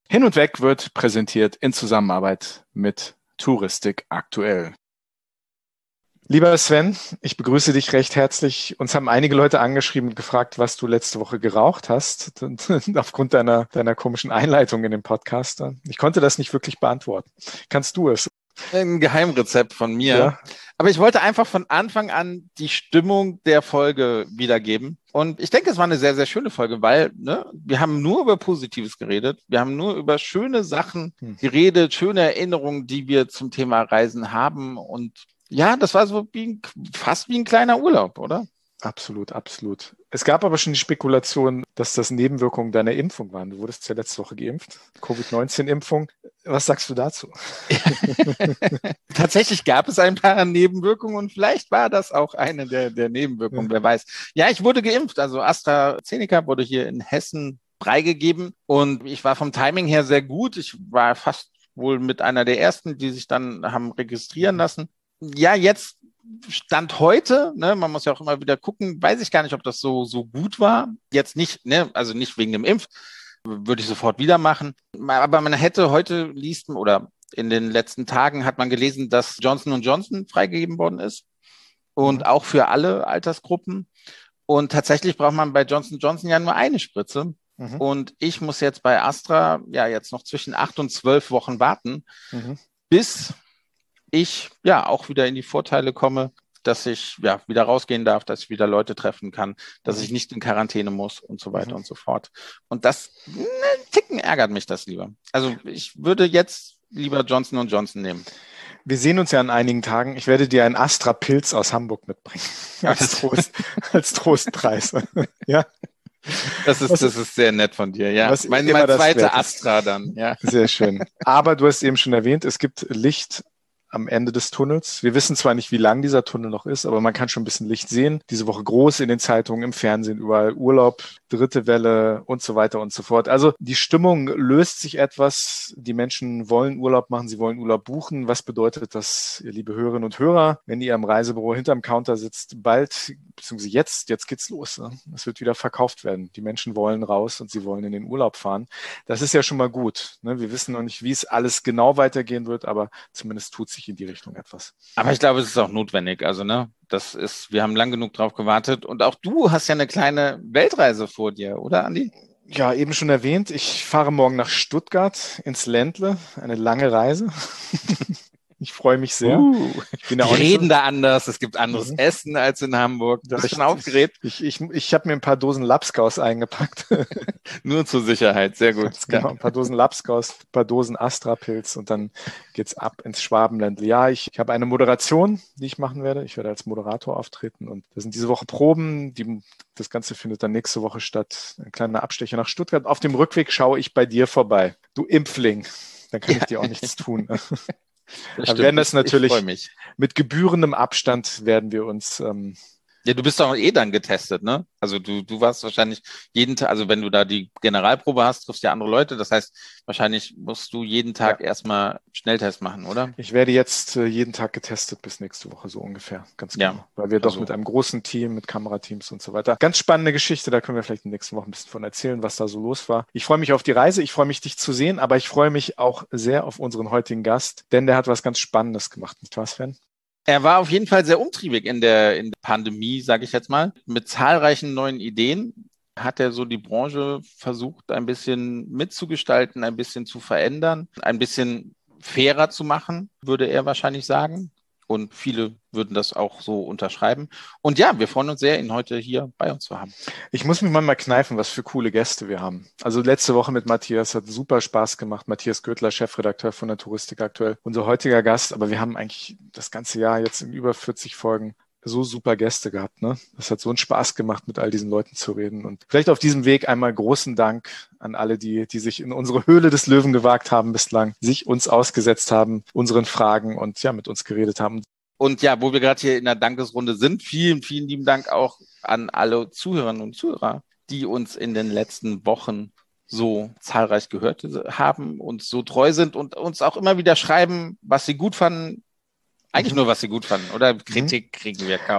Hin und Weg wird präsentiert in Zusammenarbeit mit Touristik aktuell. Lieber Sven, ich begrüße dich recht herzlich. Uns haben einige Leute angeschrieben und gefragt, was du letzte Woche geraucht hast, aufgrund deiner komischen Einleitung in den Podcast. Ich konnte das nicht wirklich beantworten. Kannst du es? Ein Geheimrezept von mir. Ja. Aber ich wollte einfach von Anfang an die Stimmung der Folge wiedergeben. Und ich denke, es war eine sehr, sehr schöne Folge, weil wir haben nur über Positives geredet. Wir haben nur über schöne Sachen geredet, schöne Erinnerungen, die wir zum Thema Reisen haben. Und ja, das war so fast wie ein kleiner Urlaub, oder? Absolut, absolut. Es gab aber schon die Spekulation, dass das Nebenwirkungen deiner Impfung waren. Du wurdest ja letzte Woche geimpft, Covid-19-Impfung. Was sagst du dazu? Tatsächlich gab es ein paar Nebenwirkungen und vielleicht war das auch eine der Nebenwirkungen, wer weiß. Ja, ich wurde geimpft, also AstraZeneca wurde hier in Hessen freigegeben und ich war vom Timing her sehr gut. Ich war fast wohl mit einer der ersten, die sich dann haben registrieren lassen. Ja, jetzt Stand heute, man muss ja auch immer wieder gucken, weiß ich gar nicht, ob das so gut war. Jetzt nicht, also nicht wegen dem Impf, würde ich sofort wieder machen. Aber man hätte heute oder in den letzten Tagen hat man gelesen, dass Johnson & Johnson freigegeben worden ist und auch für alle Altersgruppen. Und tatsächlich braucht man bei Johnson & Johnson ja nur eine Spritze. Und ich muss jetzt bei Astra jetzt noch zwischen 8 und 12 Wochen warten, bis ich auch wieder in die Vorteile komme, dass ich wieder rausgehen darf, dass ich wieder Leute treffen kann, dass ich nicht in Quarantäne muss und so weiter und so fort. Und das, einen Ticken ärgert mich das lieber. Also ich würde jetzt lieber Johnson & Johnson nehmen. Wir sehen uns ja in einigen Tagen. Ich werde dir einen Astra-Pilz aus Hamburg mitbringen. Als Trostpreis. Ja. Das ist sehr nett von dir, ja. Mein zweiter Astra dann, ja. Sehr schön. Aber du hast eben schon erwähnt, es gibt Licht am Ende des Tunnels. Wir wissen zwar nicht, wie lang dieser Tunnel noch ist, aber man kann schon ein bisschen Licht sehen. Diese Woche groß in den Zeitungen, im Fernsehen, überall Urlaub, dritte Welle und so weiter und so fort. Also die Stimmung löst sich etwas. Die Menschen wollen Urlaub machen, sie wollen Urlaub buchen. Was bedeutet das, ihr liebe Hörerinnen und Hörer, wenn ihr am Reisebüro hinterm Counter sitzt? Bald, beziehungsweise jetzt geht's los. Es wird wieder verkauft werden. Die Menschen wollen raus und sie wollen in den Urlaub fahren. Das ist ja schon mal gut. Wir wissen noch nicht, wie es alles genau weitergehen wird, aber zumindest tut sich in die Richtung etwas. Aber ich glaube, es ist auch notwendig. Also, wir haben lang genug drauf gewartet. Und auch du hast ja eine kleine Weltreise vor dir, oder, Andi? Ja, eben schon erwähnt, ich fahre morgen nach Stuttgart ins Ländle. Eine lange Reise. Ich freue mich sehr. Die reden da anders, es gibt anderes Essen als in Hamburg. Du bist schon aufgeregt. Ich habe mir ein paar Dosen Lapskaus eingepackt. Nur zur Sicherheit, sehr gut. Genau, ein paar Dosen Lapskaus, ein paar Dosen Astra-Pilz und dann geht's ab ins Schwabenländle. Ja, ich habe eine Moderation, die ich machen werde. Ich werde als Moderator auftreten und das sind diese Woche Proben. Das Ganze findet dann nächste Woche statt. Ein kleiner Abstecher nach Stuttgart. Auf dem Rückweg schaue ich bei dir vorbei. Du Impfling. Dann kann ich dir auch nichts tun. Wir werden das natürlich mit gebührendem Abstand werden wir uns. Ja, du bist doch dann getestet, ne? Also du warst wahrscheinlich jeden Tag, also wenn du da die Generalprobe hast, triffst du ja andere Leute. Das heißt, wahrscheinlich musst du jeden Tag erstmal Schnelltest machen, oder? Ich werde jetzt jeden Tag getestet bis nächste Woche, so ungefähr. Ganz genau. Ja, weil wir doch mit einem großen Team, mit Kamerateams und so weiter. Ganz spannende Geschichte, da können wir vielleicht in den nächsten Wochen ein bisschen von erzählen, was da so los war. Ich freue mich auf die Reise, ich freue mich, dich zu sehen, aber ich freue mich auch sehr auf unseren heutigen Gast, denn der hat was ganz Spannendes gemacht, nicht wahr, Sven? Er war auf jeden Fall sehr umtriebig in der Pandemie, sage ich jetzt mal. Mit zahlreichen neuen Ideen hat er so die Branche versucht, ein bisschen mitzugestalten, ein bisschen zu verändern, ein bisschen fairer zu machen, würde er wahrscheinlich sagen. Und viele würden das auch so unterschreiben. Und ja, wir freuen uns sehr, ihn heute hier bei uns zu haben. Ich muss mich mal kneifen, was für coole Gäste wir haben. Also letzte Woche mit Matthias hat super Spaß gemacht. Matthias Göttler, Chefredakteur von der Touristik aktuell, unser heutiger Gast. Aber wir haben eigentlich das ganze Jahr jetzt in über 40 Folgen so super Gäste gehabt, ne? Das hat so einen Spaß gemacht, mit all diesen Leuten zu reden. Und vielleicht auf diesem Weg einmal großen Dank an alle, die sich in unsere Höhle des Löwen gewagt haben bislang, sich uns ausgesetzt haben, unseren Fragen und mit uns geredet haben. Und ja, wo wir gerade hier in der Dankesrunde sind, vielen, vielen lieben Dank auch an alle Zuhörerinnen und Zuhörer, die uns in den letzten Wochen so zahlreich gehört haben, uns so treu sind und uns auch immer wieder schreiben, was sie gut fanden. Eigentlich nur, was sie gut fanden, oder? Kritik kriegen wir kaum.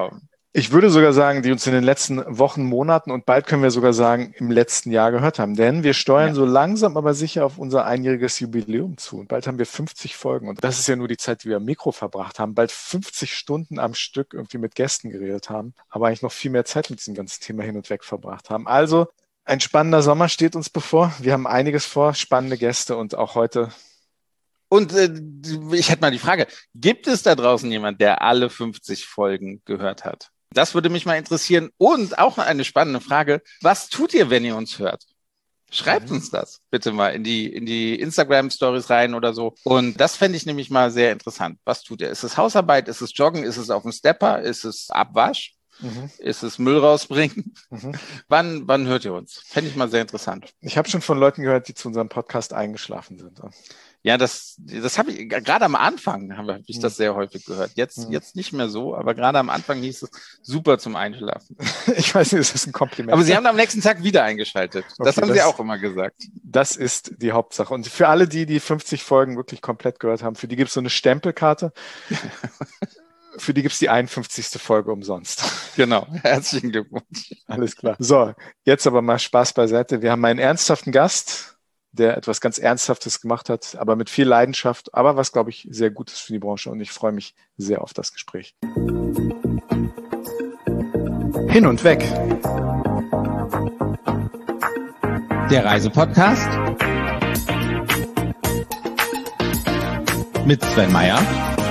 Ich würde sogar sagen, die uns in den letzten Wochen, Monaten und bald können wir sogar sagen, im letzten Jahr gehört haben. Denn wir steuern so langsam, aber sicher auf unser einjähriges Jubiläum zu. Und bald haben wir 50 Folgen. Und das ist ja nur die Zeit, die wir am Mikro verbracht haben. Bald 50 Stunden am Stück irgendwie mit Gästen geredet haben. Aber eigentlich noch viel mehr Zeit mit diesem ganzen Thema hin und weg verbracht haben. Also ein spannender Sommer steht uns bevor. Wir haben einiges vor, spannende Gäste und auch heute. Und ich hätte mal die Frage, gibt es da draußen jemand, der alle 50 Folgen gehört hat? Das würde mich mal interessieren. Und auch eine spannende Frage, was tut ihr, wenn ihr uns hört? Schreibt uns das bitte mal in die Instagram-Stories rein oder so. Und das fände ich nämlich mal sehr interessant. Was tut ihr? Ist es Hausarbeit? Ist es Joggen? Ist es auf dem Stepper? Ist es Abwasch? Ist es Müll rausbringen? Wann hört ihr uns? Fände ich mal sehr interessant. Ich habe schon von Leuten gehört, die zu unserem Podcast eingeschlafen sind. Ja, das habe ich, gerade am Anfang habe ich das sehr häufig gehört. Jetzt nicht mehr so, aber gerade am Anfang hieß es super zum Einschlafen. Ich weiß nicht, ist das ein Kompliment? Aber Sie haben am nächsten Tag wieder eingeschaltet. Das haben Sie auch immer gesagt. Das ist die Hauptsache. Und für alle, die 50 Folgen wirklich komplett gehört haben, für die gibt es so eine Stempelkarte. Für die gibt es die 51. Folge umsonst. Genau, herzlichen Glückwunsch. Alles klar. So, jetzt aber mal Spaß beiseite. Wir haben einen ernsthaften Gast, der etwas ganz Ernsthaftes gemacht hat, aber mit viel Leidenschaft, aber was, glaube ich, sehr gut ist für die Branche. Und ich freue mich sehr auf das Gespräch. Hin und weg. Der Reisepodcast mit Sven Meyer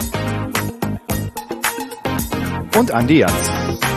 und Andi Jans.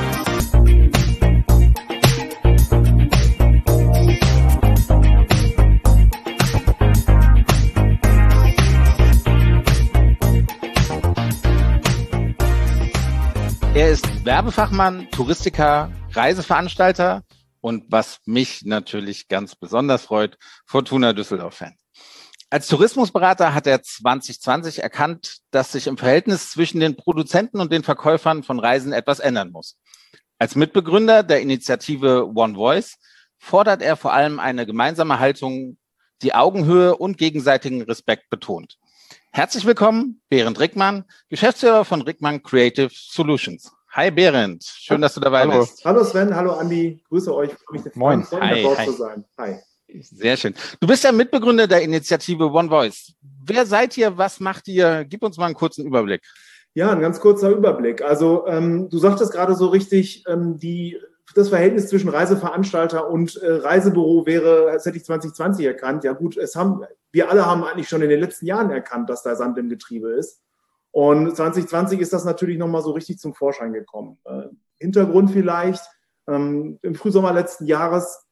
Er ist Werbefachmann, Touristiker, Reiseveranstalter und was mich natürlich ganz besonders freut, Fortuna Düsseldorf-Fan. Als Tourismusberater hat er 2020 erkannt, dass sich im Verhältnis zwischen den Produzenten und den Verkäufern von Reisen etwas ändern muss. Als Mitbegründer der Initiative One Voice fordert er vor allem eine gemeinsame Haltung, die Augenhöhe und gegenseitigen Respekt betont. Herzlich willkommen, Berend Rickmann, Geschäftsführer von Rickmann Creative Solutions. Hi Berend, schön, dass du dabei bist. Hallo Sven, hallo Andi, grüße euch. Moin. Hi. Zu sein. Hi. Sehr schön. Du bist ja Mitbegründer der Initiative One Voice. Wer seid ihr, was macht ihr? Gib uns mal einen kurzen Überblick. Ja, ein ganz kurzer Überblick. Also du sagtest gerade so richtig, das Verhältnis zwischen Reiseveranstalter und Reisebüro das hätte ich 2020 erkannt. Ja gut, wir alle haben eigentlich schon in den letzten Jahren erkannt, dass da Sand im Getriebe ist. Und 2020 ist das natürlich nochmal so richtig zum Vorschein gekommen. Hintergrund vielleicht, im Frühsommer letzten Jahres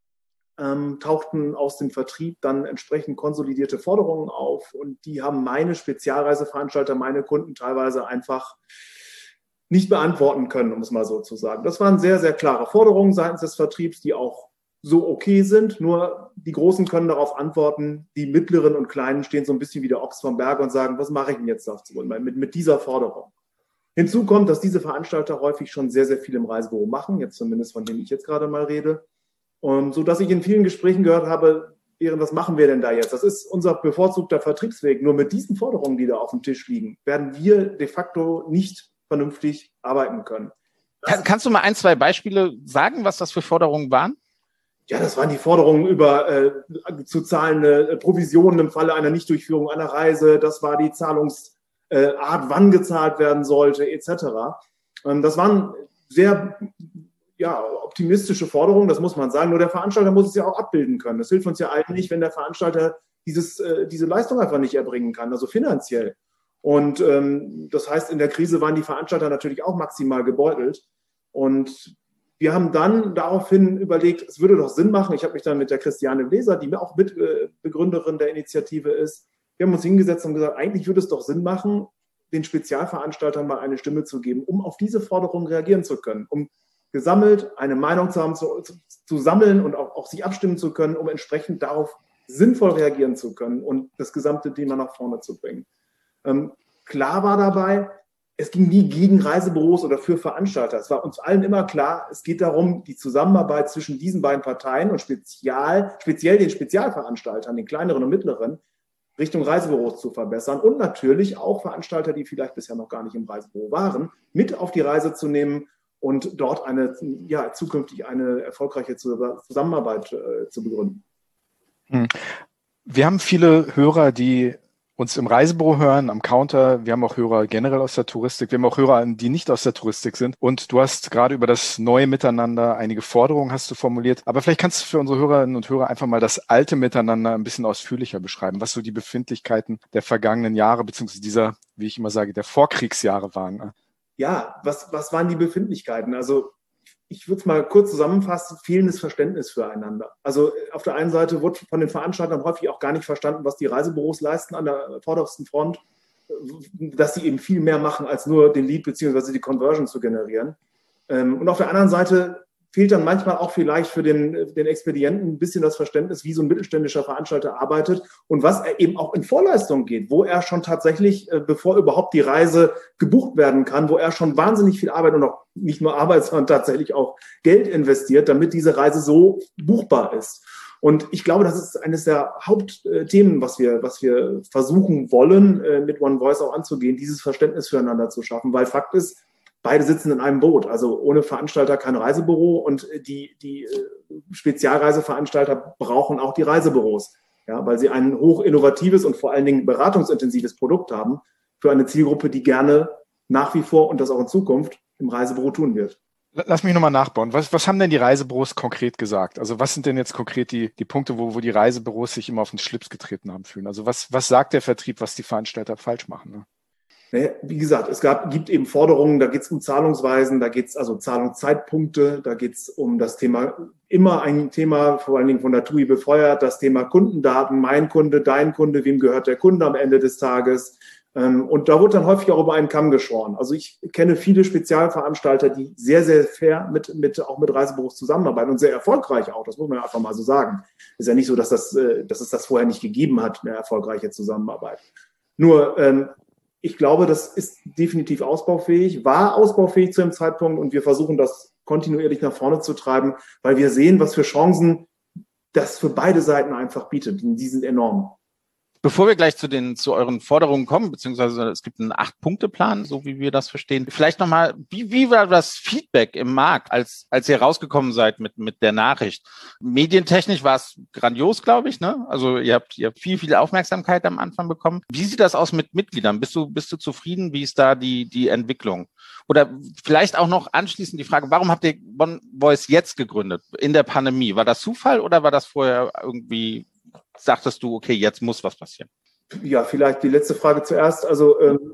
tauchten aus dem Vertrieb dann entsprechend konsolidierte Forderungen auf und die haben meine Spezialreiseveranstalter, meine Kunden teilweise einfach nicht beantworten können, um es mal so zu sagen. Das waren sehr, sehr klare Forderungen seitens des Vertriebs, die auch so okay sind, nur die Großen können darauf antworten, die Mittleren und Kleinen stehen so ein bisschen wie der Ochs vom Berg und sagen, was mache ich denn jetzt dazu mit dieser Forderung? Hinzu kommt, dass diese Veranstalter häufig schon sehr, sehr viel im Reisebüro machen, jetzt zumindest von denen ich jetzt gerade mal rede. Und so dass ich in vielen Gesprächen gehört habe, was machen wir denn da jetzt? Das ist unser bevorzugter Vertriebsweg. Nur mit diesen Forderungen, die da auf dem Tisch liegen, werden wir de facto nicht vernünftig arbeiten können. Kannst du mal 1, 2 Beispiele sagen, was das für Forderungen waren? Ja, das waren die Forderungen über zu zahlende Provisionen im Falle einer Nichtdurchführung einer Reise. Das war die Zahlungsart, wann gezahlt werden sollte, etc. Das waren sehr optimistische Forderungen, das muss man sagen. Nur der Veranstalter muss es ja auch abbilden können. Das hilft uns ja allen nicht, wenn der Veranstalter diese Leistung einfach nicht erbringen kann, also finanziell. Und das heißt, in der Krise waren die Veranstalter natürlich auch maximal gebeutelt. Und wir haben dann daraufhin überlegt, es würde doch Sinn machen. Ich habe mich dann mit der Christiane Bläser, die auch Mitbegründerin der Initiative ist, wir haben uns hingesetzt und gesagt, eigentlich würde es doch Sinn machen, den Spezialveranstaltern mal eine Stimme zu geben, um auf diese Forderungen reagieren zu können, um gesammelt eine Meinung zu haben, zu sammeln und auch sich abstimmen zu können, um entsprechend darauf sinnvoll reagieren zu können und das gesamte Thema nach vorne zu bringen. Klar war dabei, es ging nie gegen Reisebüros oder für Veranstalter. Es war uns allen immer klar, es geht darum, die Zusammenarbeit zwischen diesen beiden Parteien und speziell den Spezialveranstaltern, den kleineren und mittleren, Richtung Reisebüros zu verbessern und natürlich auch Veranstalter, die vielleicht bisher noch gar nicht im Reisebüro waren, mit auf die Reise zu nehmen und dort zukünftig eine erfolgreiche Zusammenarbeit zu begründen. Wir haben viele Hörer, die uns im Reisebüro hören, am Counter. Wir haben auch Hörer generell aus der Touristik. Wir haben auch Hörer, die nicht aus der Touristik sind. Und du hast gerade über das neue Miteinander einige Forderungen hast du formuliert. Aber vielleicht kannst du für unsere Hörerinnen und Hörer einfach mal das alte Miteinander ein bisschen ausführlicher beschreiben, was so die Befindlichkeiten der vergangenen Jahre, beziehungsweise dieser, wie ich immer sage, der Vorkriegsjahre waren. Ja, was waren die Befindlichkeiten? Also ich würde es mal kurz zusammenfassen, fehlendes Verständnis füreinander. Also auf der einen Seite wird von den Veranstaltern häufig auch gar nicht verstanden, was die Reisebüros leisten an der vordersten Front, dass sie eben viel mehr machen, als nur den Lead bzw. die Conversion zu generieren. Und auf der anderen Seite fehlt dann manchmal auch vielleicht für den Expedienten ein bisschen das Verständnis, wie so ein mittelständischer Veranstalter arbeitet und was er eben auch in Vorleistung geht, wo er schon tatsächlich, bevor überhaupt die Reise gebucht werden kann, wo er schon wahnsinnig viel Arbeit und auch nicht nur Arbeit, sondern tatsächlich auch Geld investiert, damit diese Reise so buchbar ist. Und ich glaube, das ist eines der Hauptthemen, was wir versuchen wollen, mit One Voice auch anzugehen, dieses Verständnis füreinander zu schaffen, weil Fakt ist, beide sitzen in einem Boot, also ohne Veranstalter kein Reisebüro und die Spezialreiseveranstalter brauchen auch die Reisebüros, ja, weil sie ein hoch innovatives und vor allen Dingen beratungsintensives Produkt haben für eine Zielgruppe, die gerne nach wie vor und das auch in Zukunft im Reisebüro tun wird. Lass mich nochmal nachbauen. Was haben denn die Reisebüros konkret gesagt? Also was sind denn jetzt konkret die Punkte, wo die Reisebüros sich immer auf den Schlips getreten haben fühlen? Also was sagt der Vertrieb, was die Veranstalter falsch machen? Ne? Wie gesagt, gibt eben Forderungen, da geht es um Zahlungsweisen, da geht es also Zahlungszeitpunkte, da geht es um das Thema, immer ein Thema, vor allen Dingen von der TUI befeuert, das Thema Kundendaten, mein Kunde, dein Kunde, wem gehört der Kunde am Ende des Tages. Und da wird dann häufig auch über einen Kamm geschoren. Also ich kenne viele Spezialveranstalter, die sehr, sehr fair auch mit Reisebüros zusammenarbeiten und sehr erfolgreich auch. Das muss man ja einfach mal so sagen. Ist ja nicht so, dass es das vorher nicht gegeben hat, eine erfolgreiche Zusammenarbeit. Nur, ich glaube, das ist definitiv ausbaufähig, war ausbaufähig zu dem Zeitpunkt und wir versuchen das kontinuierlich nach vorne zu treiben, weil wir sehen, was für Chancen das für beide Seiten einfach bietet. Und die sind enorm. Bevor wir gleich zu euren Forderungen kommen, beziehungsweise es gibt einen 8-Punkte-Plan, so wie wir das verstehen. Vielleicht nochmal, wie war das Feedback im Markt, als ihr rausgekommen seid mit der Nachricht? Medientechnisch war es grandios, glaube ich, ne? Also ihr habt viel Aufmerksamkeit am Anfang bekommen. Wie sieht das aus mit Mitgliedern? Bist du zufrieden? Wie ist da die Entwicklung? Oder vielleicht auch noch anschließend die Frage, warum habt ihr One Voice jetzt gegründet, in der Pandemie? War das Zufall oder war das vorher irgendwie, sagtest du, okay, jetzt muss was passieren? Ja, vielleicht die letzte Frage zuerst. Also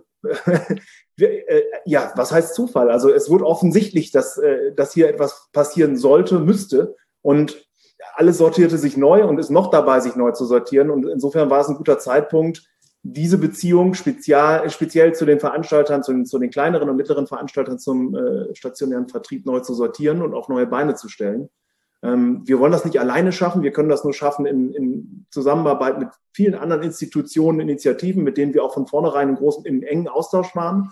was heißt Zufall? Also es wurde offensichtlich, dass hier etwas passieren müsste und alles sortierte sich neu und ist noch dabei, sich neu zu sortieren. Und insofern war es ein guter Zeitpunkt, diese Beziehung speziell zu den Veranstaltern, zu den kleineren und mittleren Veranstaltern zum stationären Vertrieb neu zu sortieren und auf neue Beine zu stellen. Wir wollen das nicht alleine schaffen, wir können das nur schaffen in Zusammenarbeit mit vielen anderen Institutionen, Initiativen, mit denen wir auch von vornherein in engen Austausch waren.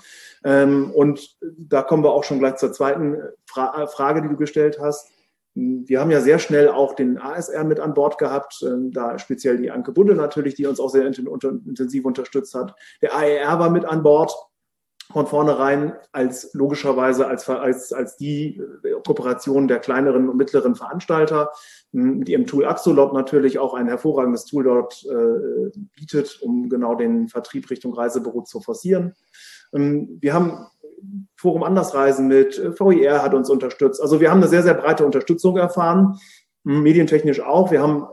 Und da kommen wir auch schon gleich zur zweiten Frage, die du gestellt hast. Wir haben ja sehr schnell auch den ASR mit an Bord gehabt, da speziell die Anke Budde natürlich, die uns auch sehr intensiv unterstützt hat. Der AER war mit an Bord. Von vornherein logischerweise als die Kooperation der kleineren und mittleren Veranstalter mit ihrem Tool Axolot natürlich auch ein hervorragendes Tool dort bietet, um genau den Vertrieb Richtung Reisebüro zu forcieren. Wir haben Forum Andersreisen mit, VIR hat uns unterstützt. Also wir haben eine sehr, sehr breite Unterstützung erfahren, medientechnisch auch. Wir haben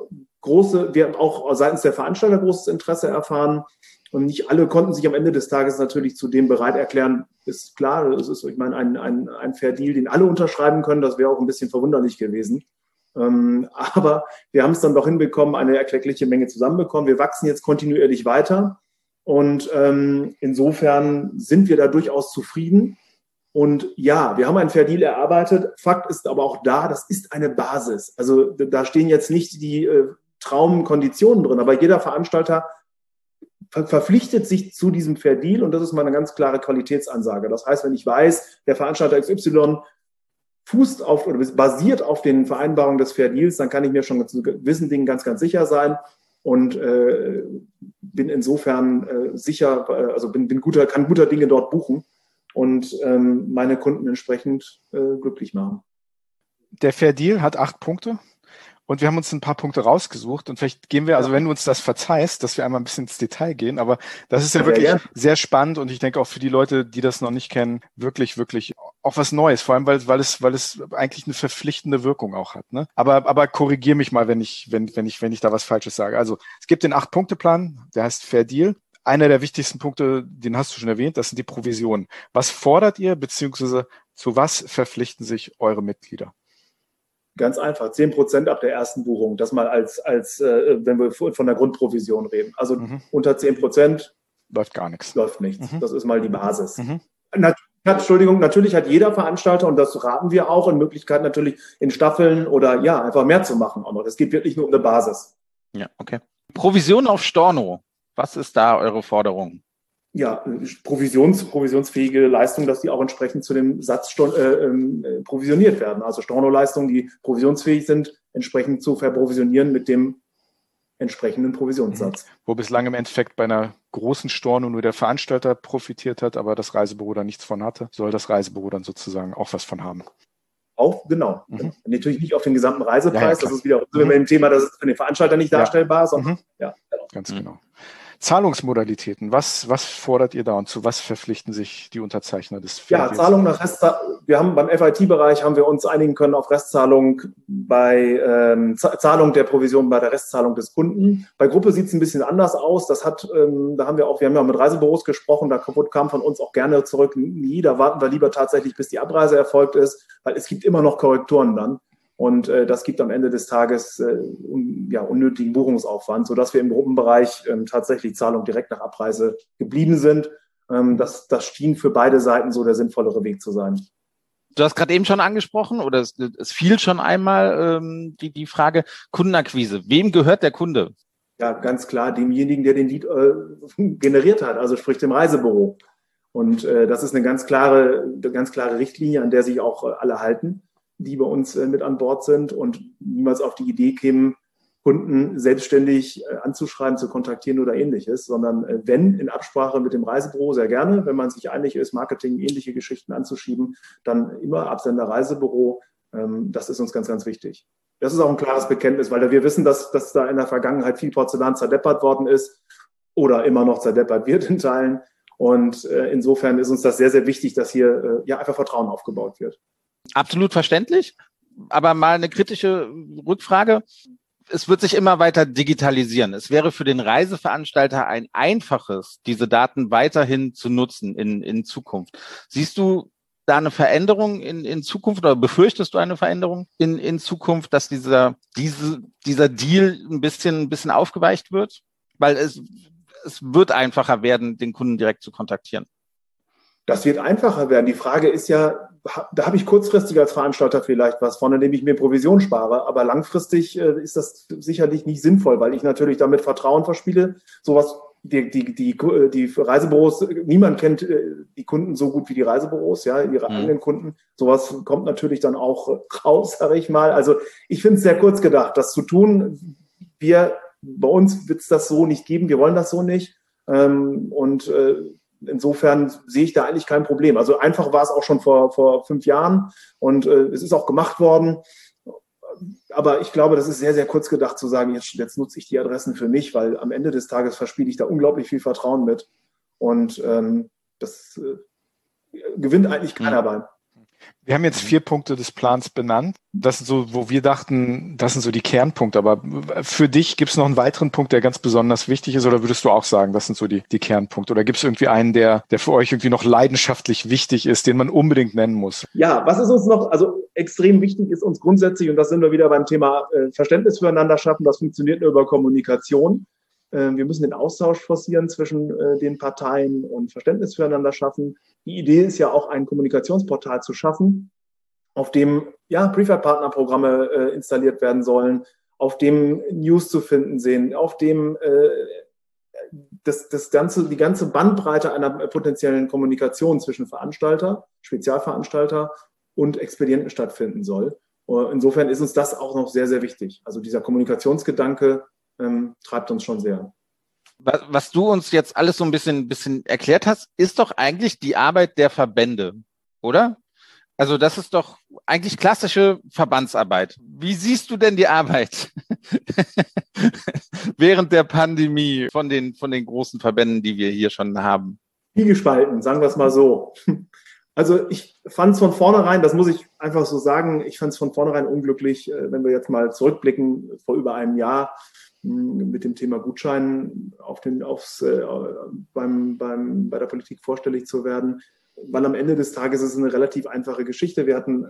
auch seitens der Veranstalter großes Interesse erfahren. Und nicht alle konnten sich am Ende des Tages natürlich zu dem bereit erklären. Ist klar, es ist, ich meine, ein Fair Deal, den alle unterschreiben können. Das wäre auch ein bisschen verwunderlich gewesen. Aber wir haben es dann doch hinbekommen, eine erkleckliche Menge zusammenbekommen. Wir wachsen jetzt kontinuierlich weiter. Und insofern sind wir da durchaus zufrieden. Und ja, wir haben einen Fair Deal erarbeitet. Fakt ist aber auch das ist eine Basis. Also da stehen jetzt nicht die Traumkonditionen drin, aber jeder Veranstalter verpflichtet sich zu diesem Fair Deal und das ist mal eine ganz klare Qualitätsansage. Das heißt, wenn ich weiß, der Veranstalter XY fußt auf oder basiert auf den Vereinbarungen des Fair Deals, dann kann ich mir schon zu gewissen Dingen ganz, ganz sicher sein und bin insofern sicher, also kann guter Dinge dort buchen. und meine Kunden entsprechend glücklich machen. Der Fair Deal hat 8 Punkte. Und wir haben uns ein paar Punkte rausgesucht und vielleicht gehen wir, also wenn du uns das verzeihst, dass wir einmal ein bisschen ins Detail gehen, aber das ist ja wirklich sehr spannend und ich denke auch für die Leute, die das noch nicht kennen, wirklich, wirklich auch was Neues, vor allem weil es eigentlich eine verpflichtende Wirkung auch hat, ne? Aber korrigier mich mal, wenn ich da was Falsches sage. Also es gibt den 8-Punkte-Plan, der heißt Fair Deal. Einer der wichtigsten Punkte, den hast du schon erwähnt, das sind die Provisionen. Was fordert ihr, beziehungsweise zu was verpflichten sich eure Mitglieder? Ganz einfach, 10% ab der ersten Buchung. Das mal als wenn wir von der Grundprovision reden. Also unter 10% läuft gar nichts. Läuft nichts. Das ist mal die Basis. Natürlich hat jeder Veranstalter, und das raten wir auch, in Möglichkeit natürlich in Staffeln oder einfach mehr zu machen auch noch. Es geht wirklich nur um eine Basis. Ja, okay. Provision auf Storno. Was ist da eure Forderung? Ja, provisionsfähige Leistungen, dass die auch entsprechend zu dem Satz provisioniert werden. Also Storno-Leistungen, die provisionsfähig sind, entsprechend zu verprovisionieren mit dem entsprechenden Provisionssatz. Wo bislang im Endeffekt bei einer großen Storno nur der Veranstalter profitiert hat, aber das Reisebüro da nichts von hatte, soll das Reisebüro dann sozusagen auch was von haben. Auch, genau. Natürlich nicht auf den gesamten Reisepreis, das ist wieder mit dem Thema, das ist für den Veranstalter nicht darstellbar, sondern genau. Ganz genau. Zahlungsmodalitäten, was fordert ihr da und zu was verpflichten sich die Unterzeichner des Fair Deals? Zahlung nach Restzahlung. Wir haben beim FIT-Bereich haben wir uns einigen können auf Restzahlung bei Zahlung der Provision bei der Restzahlung des Kunden. Bei Gruppe sieht es ein bisschen anders aus. Das hat, wir haben ja auch mit Reisebüros gesprochen, da kam von uns auch gerne zurück, da warten wir lieber tatsächlich, bis die Abreise erfolgt ist, weil es gibt immer noch Korrekturen dann. Und das gibt am Ende des Tages unnötigen Buchungsaufwand, sodass wir im Gruppenbereich tatsächlich Zahlung direkt nach Abreise geblieben sind. Das schien für beide Seiten so der sinnvollere Weg zu sein. Du hast gerade eben schon angesprochen, oder es fiel schon einmal die Frage Kundenakquise. Wem gehört der Kunde? Ja, ganz klar demjenigen, der den Lead generiert hat, also sprich dem Reisebüro. Und das ist eine ganz klare Richtlinie, an der sich auch alle halten, die bei uns mit an Bord sind und niemals auf die Idee kämen, Kunden selbstständig anzuschreiben, zu kontaktieren oder ähnliches, sondern wenn in Absprache mit dem Reisebüro, sehr gerne, wenn man sich einig ist, Marketing, ähnliche Geschichten anzuschieben, dann immer Absender Reisebüro. Das ist uns ganz, ganz wichtig. Das ist auch ein klares Bekenntnis, weil wir wissen, dass da in der Vergangenheit viel Porzellan zerdeppert worden ist oder immer noch zerdeppert wird in Teilen. Und insofern ist uns das sehr, sehr wichtig, dass hier einfach Vertrauen aufgebaut wird. Absolut verständlich, aber mal eine kritische Rückfrage. Es wird sich immer weiter digitalisieren. Es wäre für den Reiseveranstalter ein einfaches, diese Daten weiterhin zu nutzen in Zukunft. Siehst du da eine Veränderung in Zukunft oder befürchtest du eine Veränderung in Zukunft, dass dieser Deal ein bisschen aufgeweicht wird? Weil es wird einfacher werden, den Kunden direkt zu kontaktieren. Das wird einfacher werden. Die Frage ist ja, da habe ich kurzfristig als Veranstalter vielleicht was von, indem ich mir Provision spare. Aber langfristig ist das sicherlich nicht sinnvoll, weil ich natürlich damit Vertrauen verspiele. Sowas, die Reisebüros, niemand kennt die Kunden so gut wie die Reisebüros, ihre eigenen Kunden. Sowas kommt natürlich dann auch raus, sage ich mal. Also ich finde es sehr kurz gedacht, das zu tun. Bei uns wird es das so nicht geben. Wir wollen das so nicht. Insofern sehe ich da eigentlich kein Problem. Also einfach war es auch schon vor 5 Jahren und es ist auch gemacht worden. Aber ich glaube, das ist sehr, sehr kurz gedacht zu sagen, jetzt nutze ich die Adressen für mich, weil am Ende des Tages verspiele ich da unglaublich viel Vertrauen mit. Und das gewinnt eigentlich keiner bei. Wir haben jetzt 4 Punkte des Plans benannt. Das sind so, wo wir dachten, das sind so die Kernpunkte. Aber für dich gibt es noch einen weiteren Punkt, der ganz besonders wichtig ist? Oder würdest du auch sagen, das sind so die Kernpunkte? Oder gibt es irgendwie einen, der für euch irgendwie noch leidenschaftlich wichtig ist, den man unbedingt nennen muss? Ja, was ist uns noch, also extrem wichtig ist uns grundsätzlich, und das sind wir wieder beim Thema Verständnis füreinander schaffen, das funktioniert nur über Kommunikation. Wir müssen den Austausch forcieren zwischen den Parteien und Verständnis füreinander schaffen. Die Idee ist ja auch, ein Kommunikationsportal zu schaffen, auf dem Preferred-Partner-Programme installiert werden sollen, auf dem News zu finden sind, auf dem die ganze Bandbreite einer potenziellen Kommunikation zwischen Veranstalter, Spezialveranstalter und Expedienten stattfinden soll. Insofern ist uns das auch noch sehr, sehr wichtig. Also dieser Kommunikationsgedanke treibt uns schon sehr. Was du uns jetzt alles so ein bisschen erklärt hast, ist doch eigentlich die Arbeit der Verbände, oder? Also das ist doch eigentlich klassische Verbandsarbeit. Wie siehst du denn die Arbeit während der Pandemie von den großen Verbänden, die wir hier schon haben? Wie gespalten, sagen wir es mal so. Also ich fand es von vornherein, das muss ich einfach so sagen, ich fand es von vornherein unglücklich, wenn wir jetzt mal zurückblicken, vor über einem Jahr mit dem Thema Gutschein bei der Politik vorstellig zu werden, weil am Ende des Tages ist es eine relativ einfache Geschichte. Wir hatten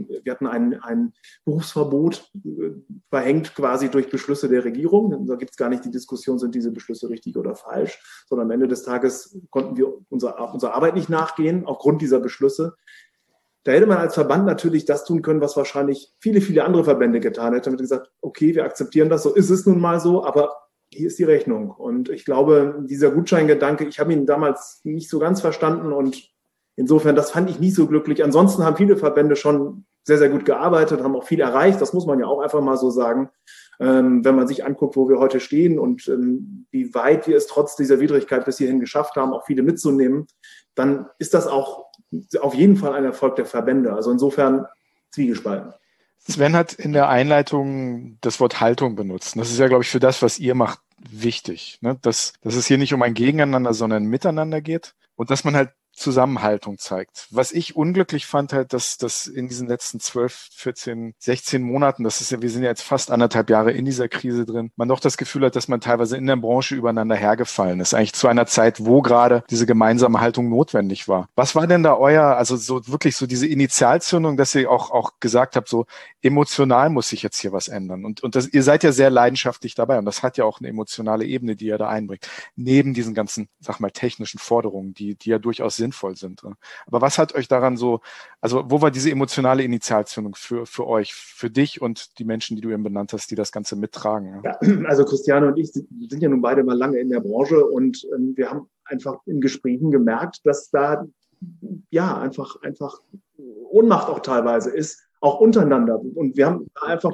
ein Berufsverbot verhängt quasi durch Beschlüsse der Regierung. Da gibt es gar nicht die Diskussion, sind diese Beschlüsse richtig oder falsch, sondern am Ende des Tages konnten wir unserer Arbeit nicht nachgehen aufgrund dieser Beschlüsse. Da hätte man als Verband natürlich das tun können, was wahrscheinlich viele, viele andere Verbände getan hätten. Damit gesagt, okay, wir akzeptieren das, so ist es nun mal so, aber hier ist die Rechnung. Und ich glaube, dieser Gutscheingedanke, ich habe ihn damals nicht so ganz verstanden und insofern, das fand ich nicht so glücklich. Ansonsten haben viele Verbände schon sehr, sehr gut gearbeitet, haben auch viel erreicht. Das muss man ja auch einfach mal so sagen. Wenn man sich anguckt, wo wir heute stehen und wie weit wir es trotz dieser Widrigkeit bis hierhin geschafft haben, auch viele mitzunehmen, dann ist das auch auf jeden Fall ein Erfolg der Verbände. Also insofern zwiegespalten. Sven hat in der Einleitung das Wort Haltung benutzt. Das ist ja, glaube ich, für das, was ihr macht, wichtig. Ne? Dass es hier nicht um ein Gegeneinander, sondern ein Miteinander geht und dass man halt Zusammenhaltung zeigt. Was ich unglücklich fand halt, dass in diesen letzten 12, 14, 16 Monaten, wir sind ja jetzt fast 1,5 Jahre in dieser Krise drin, man doch das Gefühl hat, dass man teilweise in der Branche übereinander hergefallen ist. Eigentlich zu einer Zeit, wo gerade diese gemeinsame Haltung notwendig war. Was war denn da also so wirklich so diese Initialzündung, dass ihr auch gesagt habt, so emotional muss sich jetzt hier was ändern. Und ihr seid ja sehr leidenschaftlich dabei und das hat ja auch eine emotionale Ebene, die ihr da einbringt. Neben diesen ganzen, sag mal, technischen Forderungen, die ja durchaus sinnvoll sind. Aber was hat euch daran wo war diese emotionale Initialzündung für euch, für dich und die Menschen, die du eben benannt hast, die das Ganze mittragen? Ja, also Christiane und ich sind ja nun beide mal lange in der Branche und wir haben einfach in Gesprächen gemerkt, dass da ja einfach Ohnmacht auch teilweise ist, auch untereinander. Und wir haben einfach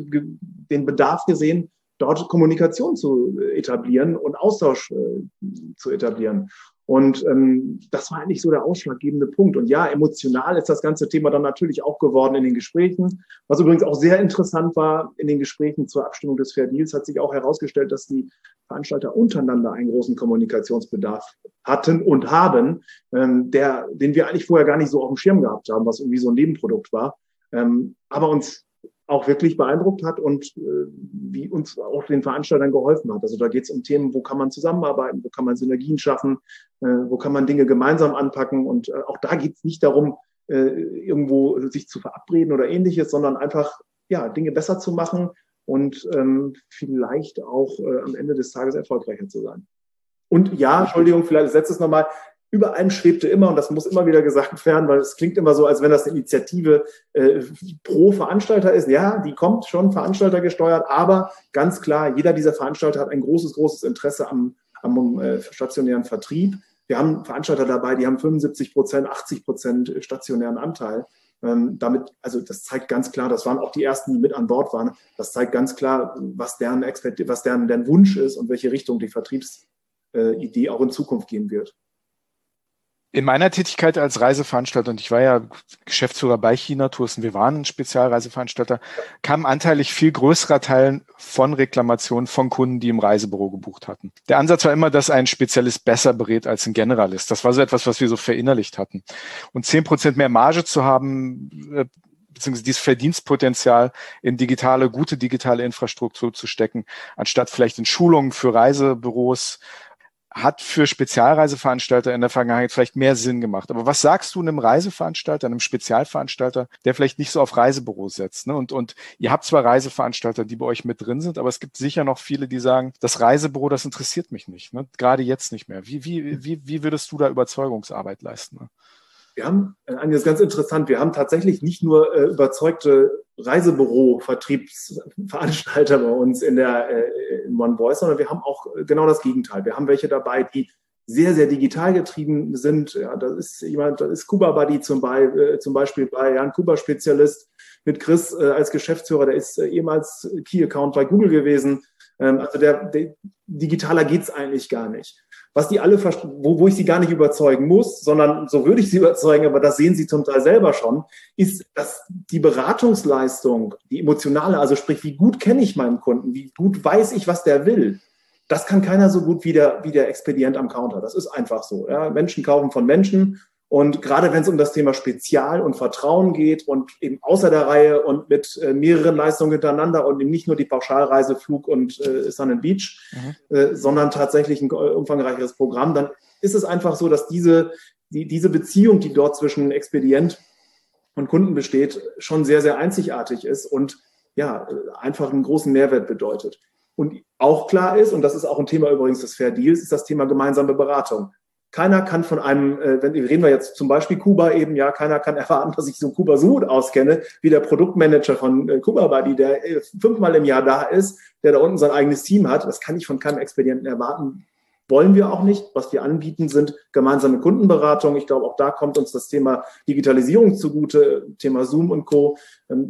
den Bedarf gesehen, dort Kommunikation zu etablieren und Austausch zu etablieren. Und das war eigentlich so der ausschlaggebende Punkt. Und ja, emotional ist das ganze Thema dann natürlich auch geworden in den Gesprächen. Was übrigens auch sehr interessant war, in den Gesprächen zur Abstimmung des Fair Deals hat sich auch herausgestellt, dass die Veranstalter untereinander einen großen Kommunikationsbedarf hatten und haben, den wir eigentlich vorher gar nicht so auf dem Schirm gehabt haben, was irgendwie so ein Nebenprodukt war. Aber uns auch wirklich beeindruckt hat und wie uns auch den Veranstaltern geholfen hat. Also da geht es um Themen, wo kann man zusammenarbeiten, wo kann man Synergien schaffen, wo kann man Dinge gemeinsam anpacken. Und auch da geht es nicht darum, irgendwo sich zu verabreden oder ähnliches, sondern einfach Dinge besser zu machen und vielleicht auch am Ende des Tages erfolgreicher zu sein. Und ja, Entschuldigung, vielleicht setze es nochmal, über allem schwebte immer, und das muss immer wieder gesagt werden, weil es klingt immer so, als wenn das eine Initiative pro Veranstalter ist. Ja, die kommt schon veranstaltergesteuert, aber ganz klar, jeder dieser Veranstalter hat ein großes Interesse am stationären Vertrieb. Wir haben Veranstalter dabei, die haben 75%, 80% stationären Anteil. Das zeigt ganz klar, das waren auch die ersten, die mit an Bord waren, das zeigt ganz klar, was deren Wunsch ist und welche Richtung die Vertriebsidee auch in Zukunft gehen wird. In meiner Tätigkeit als Reiseveranstalter, und ich war ja Geschäftsführer bei China Tours und wir waren ein Spezialreiseveranstalter, kam anteilig viel größerer Teil von Reklamationen von Kunden, die im Reisebüro gebucht hatten. Der Ansatz war immer, dass ein Spezialist besser berät als ein Generalist. Das war so etwas, was wir so verinnerlicht hatten. Und 10% mehr Marge zu haben, beziehungsweise dieses Verdienstpotenzial in gute digitale Infrastruktur zu stecken, anstatt vielleicht in Schulungen für Reisebüros, hat für Spezialreiseveranstalter in der Vergangenheit vielleicht mehr Sinn gemacht. Aber was sagst du einem Reiseveranstalter, einem Spezialveranstalter, der vielleicht nicht so auf Reisebüros setzt? Ne? Und ihr habt zwar Reiseveranstalter, die bei euch mit drin sind, aber es gibt sicher noch viele, die sagen, das Reisebüro, das interessiert mich nicht. Ne? Gerade jetzt nicht mehr. Wie würdest du da Überzeugungsarbeit leisten? Ne? Wir haben, das ist ganz interessant, wir haben tatsächlich nicht nur überzeugte Reisebüro-Vertriebsveranstalter bei uns in One Voice, sondern wir haben auch genau das Gegenteil. Wir haben welche dabei, die sehr, sehr digital getrieben sind. Ja, da ist Kuba Buddy zum Beispiel bei, ein Kuba-Spezialist mit Chris als Geschäftsführer, der ist ehemals Key Account bei Google gewesen. Also digitaler geht's eigentlich gar nicht. Was die alle, wo ich sie gar nicht überzeugen muss, sondern so würde ich sie überzeugen, aber das sehen sie zum Teil selber schon, ist, dass die Beratungsleistung, die emotionale, also sprich, wie gut kenne ich meinen Kunden, wie gut weiß ich, was der will, das kann keiner so gut wie der Expedient am Counter. Das ist einfach so. Ja? Menschen kaufen von Menschen. Und gerade wenn es um das Thema Spezial und Vertrauen geht und eben außer der Reihe und mit mehreren Leistungen hintereinander und eben nicht nur die Pauschalreise, Flug und Sun and Beach, sondern tatsächlich ein umfangreicheres Programm, dann ist es einfach so, dass diese Beziehung, die dort zwischen Expedient und Kunden besteht, schon sehr, sehr einzigartig ist und ja, einfach einen großen Mehrwert bedeutet. Und auch klar ist, und das ist auch ein Thema übrigens des Fair Deals, ist das Thema gemeinsame Beratung. Keiner kann von einem, reden wir jetzt zum Beispiel Kuba eben, ja, keiner kann erwarten, dass ich so Kuba so gut auskenne, wie der Produktmanager von Kuba Buddy, der 5-mal im Jahr da ist, der da unten sein eigenes Team hat. Das kann ich von keinem Expedienten erwarten. Wollen wir auch nicht. Was wir anbieten, sind gemeinsame Kundenberatung. Ich glaube, auch da kommt uns das Thema Digitalisierung zugute, Thema Zoom und Co.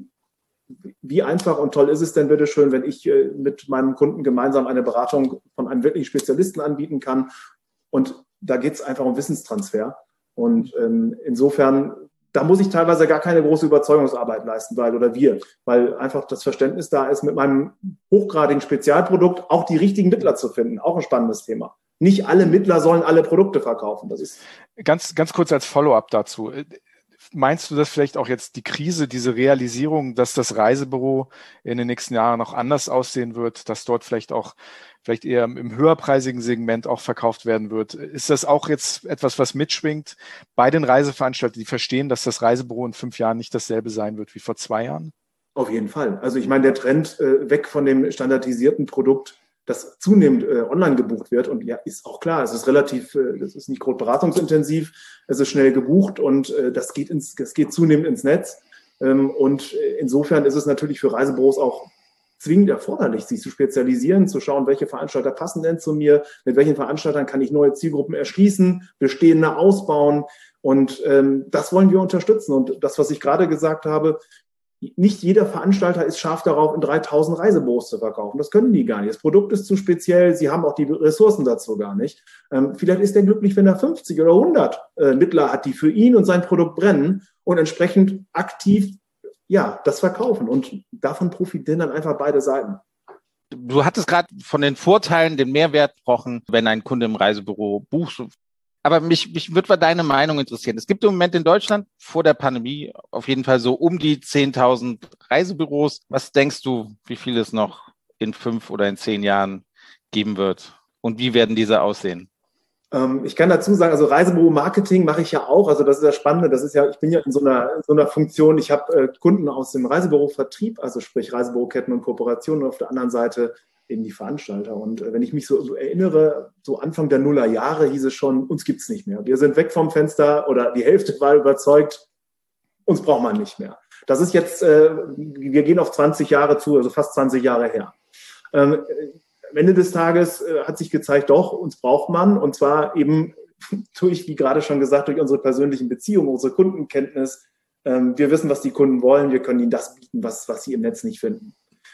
Wie einfach und toll ist es denn bitteschön, wenn ich mit meinem Kunden gemeinsam eine Beratung von einem wirklichen Spezialisten anbieten kann? Und da geht es einfach um Wissenstransfer. Und insofern, da muss ich teilweise gar keine große Überzeugungsarbeit leisten, weil einfach das Verständnis da ist, mit meinem hochgradigen Spezialprodukt auch die richtigen Mittler zu finden. Auch ein spannendes Thema. Nicht alle Mittler sollen alle Produkte verkaufen. Das ist ganz kurz als Follow-up dazu. Meinst du, dass vielleicht auch jetzt die Krise, diese Realisierung, dass das Reisebüro in den nächsten Jahren noch anders aussehen wird, dass dort vielleicht eher im höherpreisigen Segment auch verkauft werden wird? Ist das auch jetzt etwas, was mitschwingt bei den Reiseveranstaltern, die verstehen, dass das Reisebüro in 5 Jahren nicht dasselbe sein wird wie vor 2 Jahren? Auf jeden Fall. Also ich meine, der Trend weg von dem standardisierten Produkt, das zunehmend online gebucht wird. Und ja, ist auch klar, es ist das ist nicht groß beratungsintensiv, es ist schnell gebucht und das geht zunehmend ins Netz. Und insofern ist es natürlich für Reisebüros auch zwingend erforderlich, sich zu spezialisieren, zu schauen, welche Veranstalter passen denn zu mir, mit welchen Veranstaltern kann ich neue Zielgruppen erschließen, bestehende ausbauen. Und das wollen wir unterstützen. Und das, was ich gerade gesagt habe, nicht jeder Veranstalter ist scharf darauf, in 3000 Reisebüros zu verkaufen. Das können die gar nicht. Das Produkt ist zu speziell. Sie haben auch die Ressourcen dazu gar nicht. Vielleicht ist er glücklich, wenn er 50 oder 100 Mittler hat, die für ihn und sein Produkt brennen und entsprechend aktiv das verkaufen. Und davon profitieren dann einfach beide Seiten. Du hattest gerade von den Vorteilen, den Mehrwert gesprochen, wenn ein Kunde im Reisebüro bucht. Aber mich würde deine Meinung interessieren. Es gibt im Moment in Deutschland vor der Pandemie auf jeden Fall so um die 10.000 Reisebüros. Was denkst du, wie viel es noch in 5 oder in 10 Jahren geben wird? Und wie werden diese aussehen? Ich kann dazu sagen, also Reisebüro-Marketing mache ich ja auch. Also das ist das Spannende. Ich bin ja in so einer Funktion. Ich habe Kunden aus dem Reisebüro-Vertrieb, also sprich Reisebüroketten und Kooperationen, und auf der anderen Seite eben die Veranstalter. Und wenn ich mich so erinnere, so Anfang der Nullerjahre hieß es schon, uns gibt's nicht mehr. Wir sind weg vom Fenster oder die Hälfte war überzeugt, uns braucht man nicht mehr. Das ist jetzt, wir gehen auf 20 Jahre zu, also fast 20 Jahre her. Am Ende des Tages hat sich gezeigt, doch, uns braucht man, und zwar eben durch, wie gerade schon gesagt, durch unsere persönlichen Beziehungen, unsere Kundenkenntnis. Wir wissen, was die Kunden wollen, wir können ihnen das bieten, was sie im Netz nicht finden.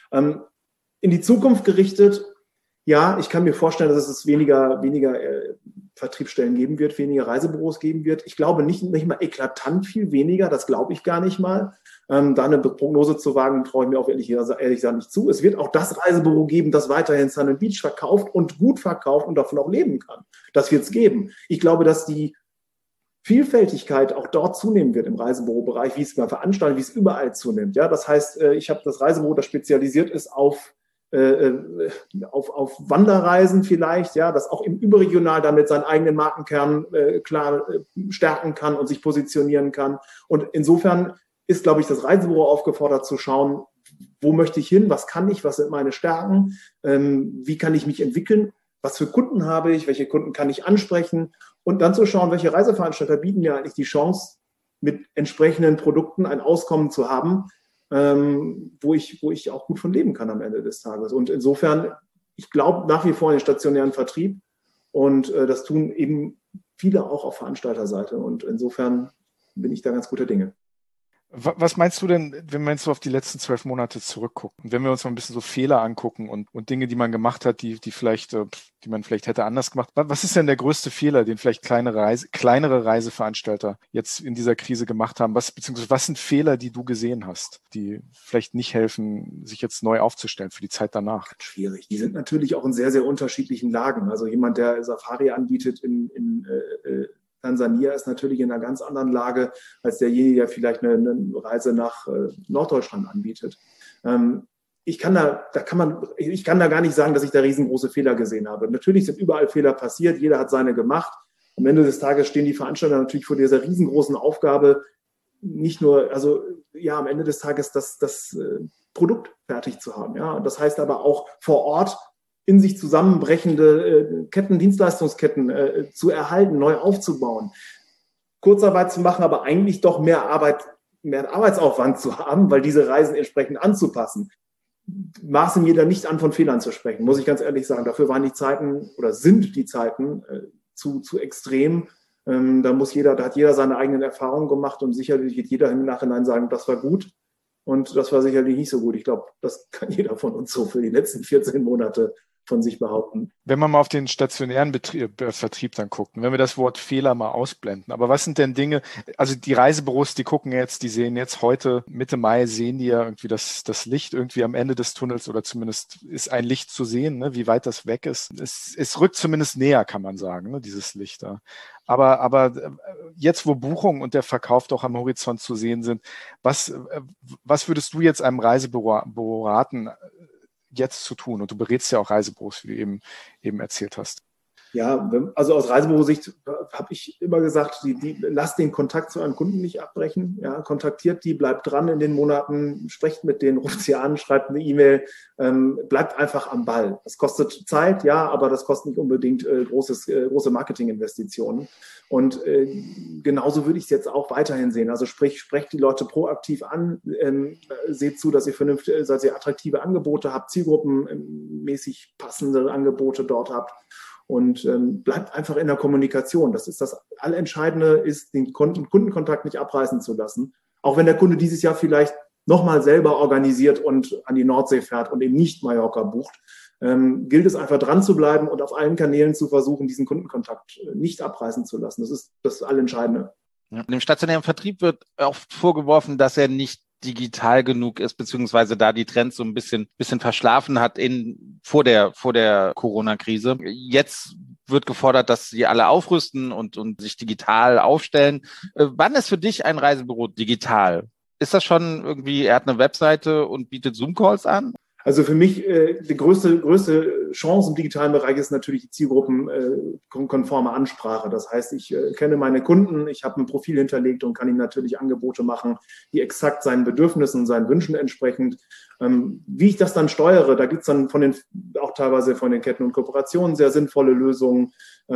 In die Zukunft gerichtet, ja, ich kann mir vorstellen, dass es weniger Vertriebsstellen geben wird, weniger Reisebüros geben wird. Ich glaube nicht mal eklatant viel weniger, das glaube ich gar nicht mal. Da eine Prognose zu wagen, traue ich mir auch ehrlich gesagt nicht zu. Es wird auch das Reisebüro geben, das weiterhin Sun and Beach verkauft und gut verkauft und davon auch leben kann. Das wird es geben. Ich glaube, dass die Vielfältigkeit auch dort zunehmen wird im Reisebürobereich, wie es bei Veranstaltungen, wie es überall zunimmt. Ja, das heißt, ich habe das Reisebüro, das spezialisiert ist auf Wanderreisen vielleicht, ja, das auch im überregional damit seinen eigenen Markenkern klar stärken kann und sich positionieren kann. Und insofern ist, glaube ich, das Reisebüro aufgefordert zu schauen, wo möchte ich hin, was kann ich, was sind meine Stärken, wie kann ich mich entwickeln, was für Kunden habe ich, welche Kunden kann ich ansprechen, und dann zu schauen, welche Reiseveranstalter bieten mir eigentlich die Chance, mit entsprechenden Produkten ein Auskommen zu haben, wo ich auch gut von leben kann am Ende des Tages. Und insofern, ich glaube nach wie vor in den stationären Vertrieb, und das tun eben viele auch auf Veranstalterseite. Und insofern bin ich da ganz guter Dinge. Was meinst du denn, wenn wir jetzt so auf die letzten 12 Monate zurückgucken? Wenn wir uns mal ein bisschen so Fehler angucken und Dinge, die man gemacht hat, die man vielleicht hätte anders gemacht. Was ist denn der größte Fehler, den vielleicht kleinere Reiseveranstalter jetzt in dieser Krise gemacht haben? Beziehungsweise was sind Fehler, die du gesehen hast, die vielleicht nicht helfen, sich jetzt neu aufzustellen für die Zeit danach? Schwierig. Die sind natürlich auch in sehr, sehr unterschiedlichen Lagen. Also jemand, der Safari anbietet in Tansania, ist natürlich in einer ganz anderen Lage als derjenige, der vielleicht eine Reise nach Norddeutschland anbietet. Ich kann da gar nicht sagen, dass ich da riesengroße Fehler gesehen habe. Natürlich sind überall Fehler passiert, jeder hat seine gemacht. Am Ende des Tages stehen die Veranstalter natürlich vor dieser riesengroßen Aufgabe, nicht nur, am Ende des Tages das Produkt fertig zu haben. Ja, das heißt aber auch vor Ort in sich zusammenbrechende Dienstleistungsketten zu erhalten, neu aufzubauen, Kurzarbeit zu machen, aber eigentlich doch mehr Arbeitsaufwand zu haben, weil diese Reisen entsprechend anzupassen. Maße mir da nicht an, von Fehlern zu sprechen, muss ich ganz ehrlich sagen. Dafür waren die Zeiten oder sind die Zeiten zu extrem. Da hat jeder seine eigenen Erfahrungen gemacht und sicherlich wird jeder im Nachhinein sagen, das war gut und das war sicherlich nicht so gut. Ich glaube, das kann jeder von uns so für die letzten 14 Monate von sich behaupten. Wenn man mal auf den stationären Vertrieb dann guckt, wenn wir das Wort Fehler mal ausblenden, aber was sind denn Dinge, also die Reisebüros, die sehen jetzt heute, Mitte Mai, sehen die ja irgendwie das Licht irgendwie am Ende des Tunnels oder zumindest ist ein Licht zu sehen, ne, wie weit das weg ist. Es rückt zumindest näher, kann man sagen, ne, dieses Licht da. Aber jetzt, wo Buchung und der Verkauf doch am Horizont zu sehen sind, was würdest du jetzt einem Reisebüro raten, jetzt zu tun? Und du berätst ja auch Reisebüros, wie du eben erzählt hast. Ja, also aus Reisebürosicht habe ich immer gesagt, lasst den Kontakt zu einem Kunden nicht abbrechen. Ja, kontaktiert die, bleibt dran in den Monaten, sprecht mit denen, ruft sie an, schreibt eine E-Mail, bleibt einfach am Ball. Das kostet Zeit, ja, aber das kostet nicht unbedingt große Marketinginvestitionen. Und genauso würde ich es jetzt auch weiterhin sehen. Also sprecht die Leute proaktiv an, seht zu, dass ihr attraktive Angebote habt, zielgruppenmäßig passende Angebote dort habt. Und bleibt einfach in der Kommunikation. Das ist das Allentscheidende, ist den Kundenkontakt nicht abreißen zu lassen. Auch wenn der Kunde dieses Jahr vielleicht nochmal selber organisiert und an die Nordsee fährt und eben nicht Mallorca bucht, gilt es einfach dran zu bleiben und auf allen Kanälen zu versuchen, diesen Kundenkontakt nicht abreißen zu lassen. Das ist das Allentscheidende. Ja. Dem stationären Vertrieb wird oft vorgeworfen, dass er nicht digital genug ist, beziehungsweise da die Trends so ein bisschen verschlafen hat vor der Corona-Krise. Jetzt wird gefordert, dass sie alle aufrüsten und sich digital aufstellen. Wann ist für dich ein Reisebüro digital? Ist das schon irgendwie, er hat eine Webseite und bietet Zoom-Calls an? Also für mich die größte Chance im digitalen Bereich ist natürlich die zielgruppenkonforme Ansprache. Das heißt, ich kenne meine Kunden, ich habe ein Profil hinterlegt und kann ihnen natürlich Angebote machen, die exakt seinen Bedürfnissen und seinen Wünschen entsprechend. Wie ich das dann steuere, da gibt es dann auch teilweise von den Ketten und Kooperationen sehr sinnvolle Lösungen.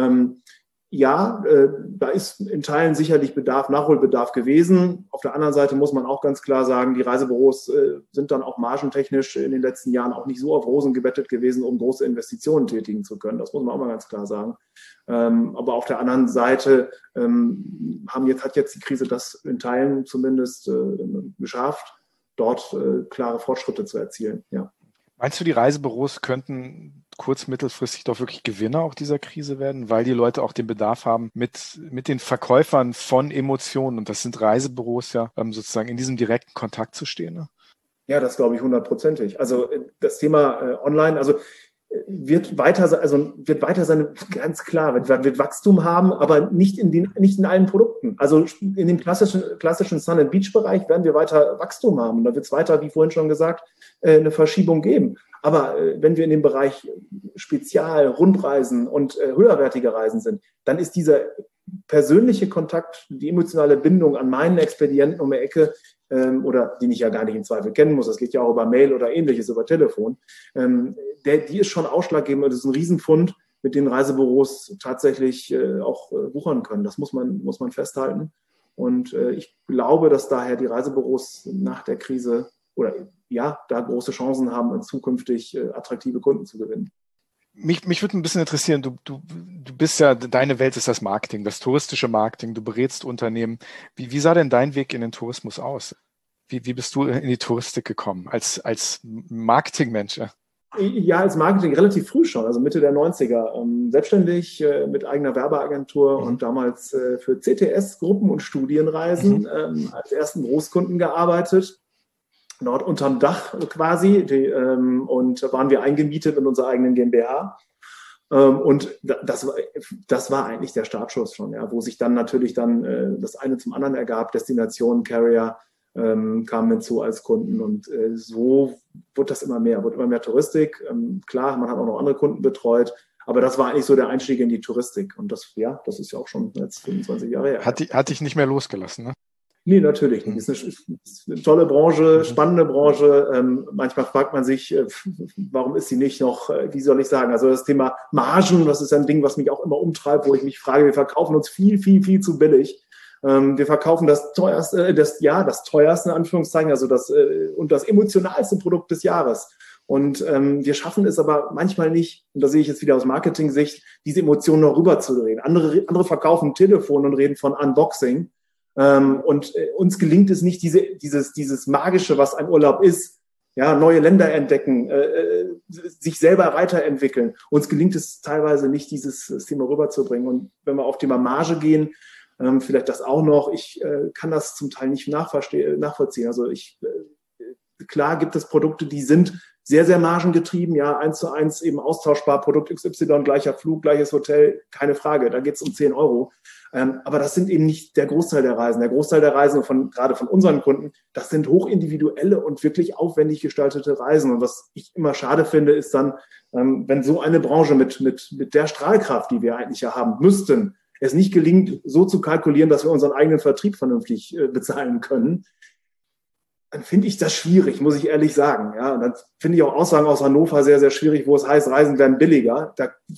Da ist in Teilen sicherlich Nachholbedarf gewesen. Auf der anderen Seite muss man auch ganz klar sagen, die Reisebüros sind dann auch margentechnisch in den letzten Jahren auch nicht so auf Rosen gebettet gewesen, um große Investitionen tätigen zu können. Das muss man auch mal ganz klar sagen. Aber auf der anderen Seite hat jetzt die Krise das in Teilen zumindest geschafft, dort klare Fortschritte zu erzielen. Ja. Meinst du, die Reisebüros könnten mittelfristig doch wirklich Gewinner auch dieser Krise werden, weil die Leute auch den Bedarf haben, mit den Verkäufern von Emotionen, und das sind Reisebüros ja, sozusagen in diesem direkten Kontakt zu stehen? Ne? Ja, das glaube ich 100%. Also das Thema Online, wird weiter sein, ganz klar, wird Wachstum haben, aber nicht in allen Produkten. Also in dem klassischen Sun and Beach Bereich werden wir weiter Wachstum haben. Und da wird es weiter, wie vorhin schon gesagt, eine Verschiebung geben. Aber wenn wir in dem Bereich Spezial, Rundreisen und höherwertige Reisen sind, dann ist dieser persönliche Kontakt, die emotionale Bindung an meinen Expedienten um die Ecke, oder den ich ja gar nicht im Zweifel kennen muss, das geht ja auch über Mail oder ähnliches, über Telefon, die ist schon ausschlaggebend und das ist ein Riesenfund, mit dem Reisebüros tatsächlich auch wuchern können. Das muss man festhalten. Und ich glaube, dass daher die Reisebüros nach der Krise da große Chancen haben, zukünftig attraktive Kunden zu gewinnen. Mich würde ein bisschen interessieren, du bist ja, deine Welt ist das Marketing, das touristische Marketing, du berätst Unternehmen. Wie sah denn dein Weg in den Tourismus aus? Wie bist du in die Touristik gekommen? Als Marketingmensch? Ja, als Marketing relativ früh schon, also Mitte der 90er. Selbstständig mit eigener Werbeagentur und damals für CTS, Gruppen- und Studienreisen als ersten Großkunden gearbeitet. Dort unterm Dach quasi und waren wir eingemietet in unserer eigenen GmbH. Und das war eigentlich der Startschuss schon, ja, wo sich dann natürlich das eine zum anderen ergab, Destination, Carrier, kamen hinzu als Kunden und so wurde das immer mehr Touristik. Klar, man hat auch noch andere Kunden betreut, aber das war eigentlich so der Einstieg in die Touristik und das ist ja auch schon jetzt 25 Jahre her. Hat dich nicht mehr losgelassen, ne? Nee, natürlich nicht. Es ist eine tolle Branche, spannende Branche. Manchmal fragt man sich, warum ist sie nicht noch, wie soll ich sagen, also das Thema Margen, das ist ein Ding, was mich auch immer umtreibt, wo ich mich frage, wir verkaufen uns viel, viel, viel zu billig. Wir verkaufen das teuerste, in Anführungszeichen, also das emotionalste Produkt des Jahres. Und wir schaffen es aber manchmal nicht, und da sehe ich jetzt wieder aus Marketing-Sicht, diese Emotionen noch rüberzudrehen. Andere verkaufen Telefon und reden von Unboxing. Und uns gelingt es nicht, dieses Magische, was ein Urlaub ist, ja, neue Länder entdecken, sich selber weiterentwickeln. Uns gelingt es teilweise nicht, dieses Thema rüberzubringen. Und wenn wir auf Thema Marge gehen, vielleicht das auch noch, ich kann das zum Teil nicht nachvollziehen. Also klar gibt es Produkte, die sind sehr, sehr margengetrieben, ja, 1:1 eben austauschbar, Produkt XY, gleicher Flug, gleiches Hotel, keine Frage, da geht es um 10 Euro. Aber das sind eben nicht der Großteil der Reisen. Der Großteil der Reisen, gerade von unseren Kunden, das sind hochindividuelle und wirklich aufwendig gestaltete Reisen. Und was ich immer schade finde, ist dann, wenn so eine Branche mit der Strahlkraft, die wir eigentlich ja haben müssten, es nicht gelingt, so zu kalkulieren, dass wir unseren eigenen Vertrieb vernünftig bezahlen können, dann finde ich das schwierig, muss ich ehrlich sagen. Ja, und dann finde ich auch Aussagen aus Hannover sehr, sehr schwierig, wo es heißt, Reisen werden billiger.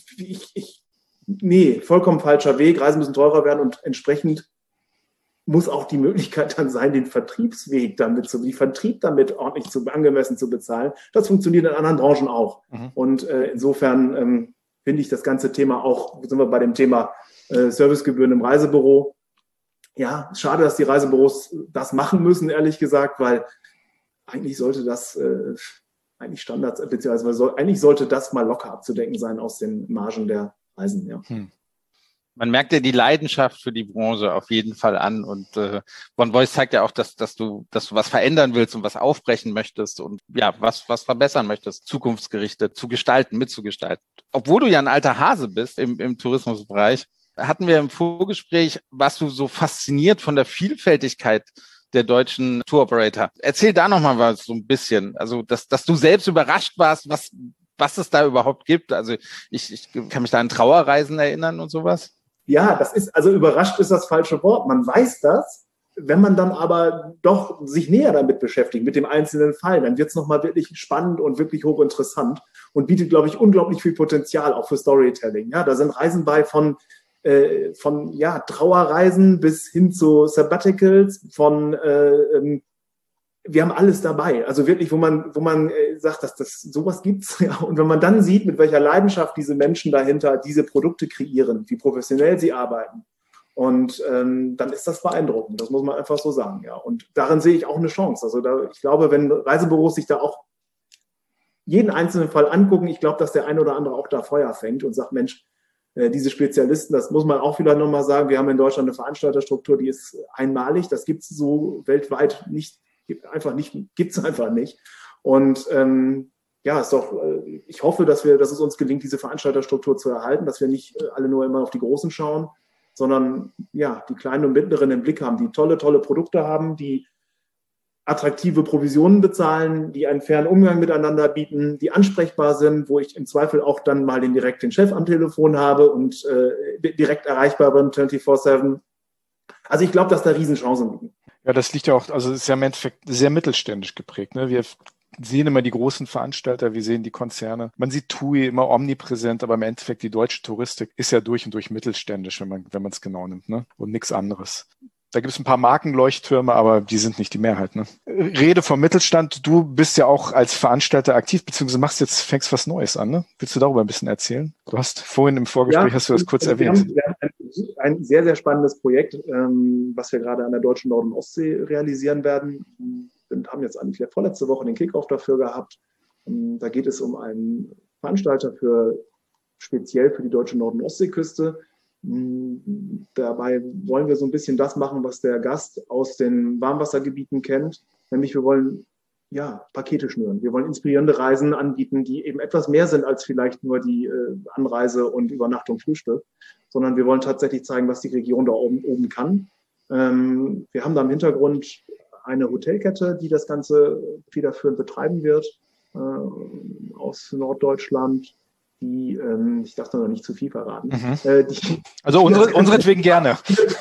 Nee, vollkommen falscher Weg. Reisen müssen teurer werden und entsprechend muss auch die Möglichkeit dann sein, den Vertriebsweg die Vertrieb damit ordentlich angemessen zu bezahlen. Das funktioniert in anderen Branchen auch. Und insofern finde ich das ganze Thema auch, sind wir bei dem Thema Servicegebühren im Reisebüro. Ja, schade, dass die Reisebüros das machen müssen, ehrlich gesagt, weil eigentlich sollte das eigentlich Standards, beziehungsweise eigentlich sollte das mal locker abzudecken sein aus den Margen der Reisen, ja. Man merkt ja die Leidenschaft für die Branche auf jeden Fall an und One Voice zeigt ja auch, dass du was verändern willst und was aufbrechen möchtest und ja, was verbessern möchtest, zukunftsgerichtet zu gestalten, mitzugestalten. Obwohl du ja ein alter Hase bist im Tourismusbereich, hatten wir im Vorgespräch, warst du so fasziniert von der Vielfältigkeit der deutschen Tour-Operator. Erzähl da nochmal was so ein bisschen, also dass du selbst überrascht warst, was es da überhaupt gibt. Also ich kann mich da an Trauerreisen erinnern und sowas. Ja, also überrascht ist das falsche Wort. Man weiß das, wenn man dann aber doch sich näher damit beschäftigt, mit dem einzelnen Fall, dann wird es nochmal wirklich spannend und wirklich hochinteressant und bietet, glaube ich, unglaublich viel Potenzial auch für Storytelling. Ja, da sind Reisen bei von Trauerreisen bis hin zu Sabbaticals, wir haben alles dabei. Also wirklich, wo man sagt, dass das sowas gibt's. Ja. Und wenn man dann sieht, mit welcher Leidenschaft diese Menschen dahinter diese Produkte kreieren, wie professionell sie arbeiten, und dann ist das beeindruckend. Das muss man einfach so sagen. Ja. Und darin sehe ich auch eine Chance. Also ich glaube, wenn Reisebüros sich da auch jeden einzelnen Fall angucken, ich glaube, dass der eine oder andere auch da Feuer fängt und sagt, Mensch, diese Spezialisten, das muss man auch vielleicht nochmal sagen, wir haben in Deutschland eine Veranstalterstruktur, die ist einmalig, das gibt es so weltweit nicht, gibt es einfach nicht. Und ich hoffe, dass es uns gelingt, diese Veranstalterstruktur zu erhalten, dass wir nicht alle nur immer auf die Großen schauen, sondern ja, die kleinen und mittleren im Blick haben, die tolle Produkte haben, die attraktive Provisionen bezahlen, die einen fairen Umgang miteinander bieten, die ansprechbar sind, wo ich im Zweifel auch dann mal den Chef am Telefon habe und direkt erreichbar bin 24/7. Also ich glaube, dass da Riesenchancen liegen. Ja, das liegt ja auch, also es ist ja im Endeffekt sehr mittelständisch geprägt. Ne? Wir sehen immer die großen Veranstalter, wir sehen die Konzerne. Man sieht TUI immer omnipräsent, aber im Endeffekt die deutsche Touristik ist ja durch und durch mittelständisch, wenn man es genau nimmt, ne? Und nichts anderes. Da gibt es ein paar Markenleuchttürme, aber die sind nicht die Mehrheit. Ne? Rede vom Mittelstand. Du bist ja auch als Veranstalter aktiv, beziehungsweise fängst was Neues an. Ne? Willst du darüber ein bisschen erzählen? Du hast vorhin im Vorgespräch, hast du das kurz erwähnt. Wir haben ein sehr, sehr spannendes Projekt, was wir gerade an der deutschen Nord- und Ostsee realisieren werden. haben jetzt eigentlich vorletzte Woche den Kickoff dafür gehabt. Da geht es um einen Veranstalter speziell für die deutsche Nord- und Ostseeküste. Dabei wollen wir so ein bisschen das machen, was der Gast aus den Warmwassergebieten kennt. Nämlich wir wollen Pakete schnüren. Wir wollen inspirierende Reisen anbieten, die eben etwas mehr sind als vielleicht nur die Anreise und Übernachtung, Frühstück, sondern wir wollen tatsächlich zeigen, was die Region da oben kann. Wir haben da im Hintergrund eine Hotelkette, die das Ganze federführend betreiben wird, aus Norddeutschland. Ich darf da noch nicht zu viel verraten. Also unseretwegen gerne.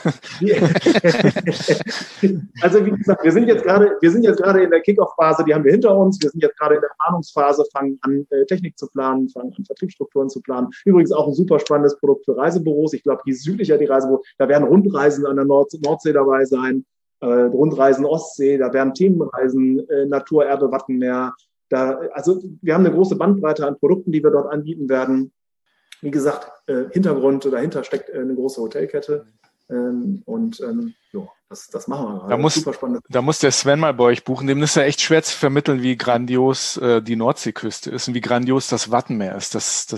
Also wie gesagt, wir sind jetzt gerade in der Kick-Off-Phase, die haben wir hinter uns. Wir sind jetzt gerade in der Planungsphase, fangen an, Technik zu planen, fangen an, Vertriebsstrukturen zu planen. Übrigens auch ein super spannendes Produkt für Reisebüros. Ich glaube, je südlicher die Reisebüros, da werden Rundreisen an der Nordsee dabei sein, Rundreisen Ostsee, da werden Themenreisen, Natur, Erde, Wattenmeer. Also wir haben eine große Bandbreite an Produkten, die wir dort anbieten werden. Wie gesagt, Hintergrund dahinter steckt eine große Hotelkette. Das machen wir gerade. Super spannend. Da muss der Sven mal bei euch buchen. Dem ist ja echt schwer zu vermitteln, wie grandios die Nordseeküste ist und wie grandios das Wattenmeer ist.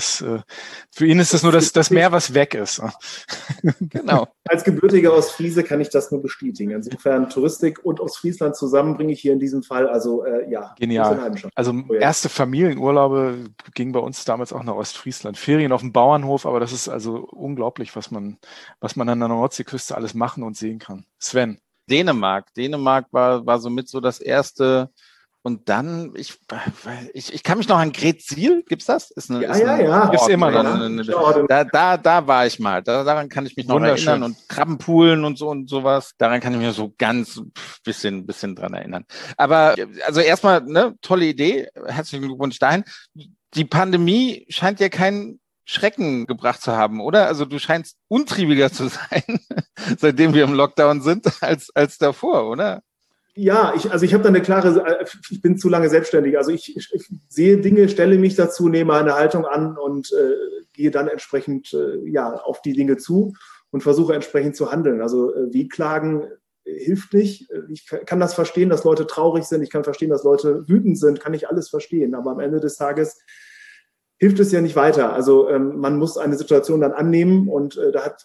Für ihn ist das nur das Meer, was weg ist. Genau. Als gebürtiger Ostfriese kann ich das nur bestätigen. Insofern Touristik und Ostfriesland zusammen bringe ich hier in diesem Fall. Also genial. Also erste Familienurlaube ging bei uns damals auch nach Ostfriesland. Ferien auf dem Bauernhof, aber das ist also unglaublich, was man an der Nordseeküste alles machen und sehen kann. Sven. Dänemark war somit so das erste. Und dann, ich kann mich noch an Greetsiel, gibt's das? Ja. Gibt's immer noch. Da war ich mal. Daran kann ich mich noch erinnern. Und Krabbenpoolen und sowas. Daran kann ich mich so ganz bisschen dran erinnern. Aber, also erstmal, tolle Idee. Herzlichen Glückwunsch dahin. Die Pandemie scheint ja keinen Schrecken gebracht zu haben, oder? Also du scheinst untriebiger zu sein, seitdem wir im Lockdown sind, als davor, oder? Ja, ich habe da eine klare, ich bin zu lange selbstständig. Also ich sehe Dinge, stelle mich dazu, nehme eine Haltung an und gehe dann entsprechend auf die Dinge zu und versuche entsprechend zu handeln. Also Wehklagen hilft nicht. Ich kann das verstehen, dass Leute traurig sind. Ich kann verstehen, dass Leute wütend sind. Kann ich alles verstehen. Aber am Ende des Tages hilft es ja nicht weiter. Also man muss eine Situation dann annehmen und